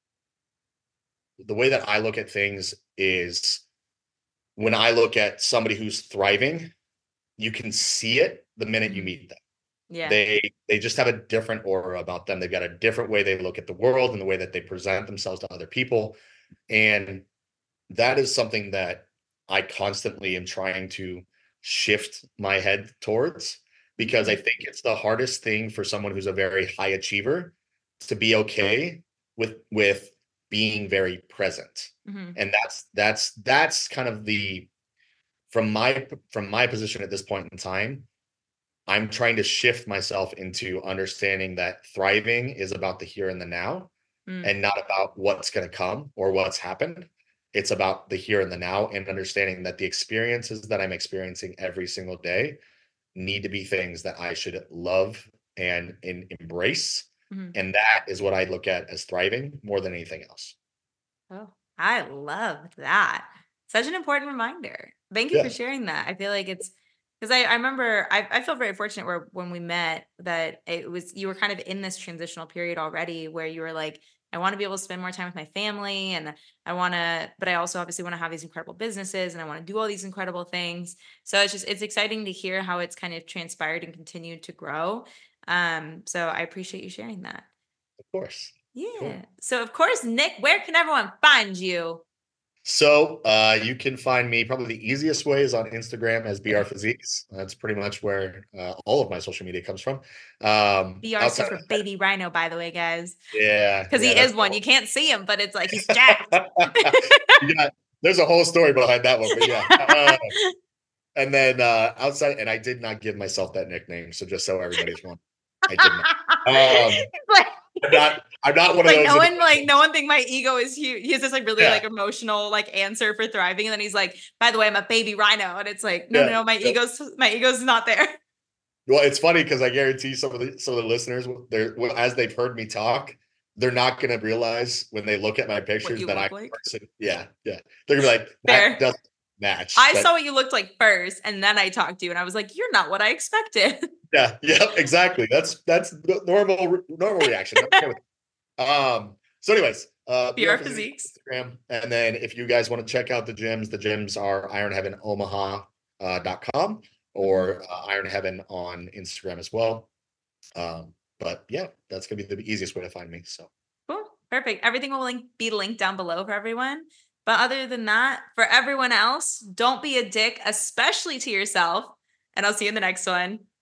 the way that I look at things is, when I look at somebody who's thriving, you can see it the minute you Mhm. meet them. Yeah. They just have a different aura about them. They've got a different way they look at the world and the way that they present themselves to other people. And that is something that I constantly am trying to shift my head towards, because I Mm. think it's the hardest thing for someone who's a very high achiever to be okay with being very present. Mhm. And that's kind of the from my position at this point in time, I'm trying to shift myself into understanding that thriving is about the here and the now, Mm. and not about what's going to come or what's happened. It's about the here and the now, and understanding that the experiences that I'm experiencing every single day need to be things that I should love and embrace. Mhm. And that is what I look at as thriving more than anything else. Oh, I love that. Such an important reminder. Thank you for Yeah. sharing that. I feel like it's because I remember I feel very fortunate where when we met that it was you were kind of in this transitional period already where you were like, I want to be able to spend more time with my family and I want to, but I also obviously want to have these incredible businesses and I want to do all these incredible things. So it's exciting to hear how it's kind of transpired and continued to grow. So I appreciate you sharing that. Of course. Cool. Yeah. So of course, Nick, where can everyone find you? So you can find me, probably the easiest way is on Instagram as BR Physiques. That's pretty much where all of my social media comes from. BR Outside stands for of that, baby rhino, by the way, guys. yeah, Because yeah, he that's is one. the You can't see him, but it's like he's jacked. you got, there's a whole story behind that one, but yeah. And then outside, and I did not give myself that nickname, so just so everybody's wrong, I did not. Um, It's like, I'm not it's one of like those no individuals. one think my ego is huge. He has this like really Yeah, like emotional like answer for thriving, and then he's like, by the way, I'm a baby rhino, and it's like, no, no, yeah, no, yeah. my ego's not there. Well, it's funny because I guarantee some of the listeners, they're as they've heard me talk, they're not going to realize when they look at my What pictures you that I'm look a like. person. Yeah, yeah. They're gonna be like, that Fair. doesn't match. I That saw what you looked like first, and then I talked to you, and I was like, you're not what I expected. yeah, yeah, exactly. That's the normal reaction. I'm okay with it. So anyways, BR BR Physique physiques. on Instagram. And then if you guys want to check out the gyms are Iron Heaven Omaha .com Mhm. or Iron Heaven on Instagram as well. But yeah, that's gonna be the easiest way to find me. So Cool. Perfect. Everything will be linked down below for everyone. But other than that, for everyone else, don't be a dick, especially to yourself. And I'll see you in the next one.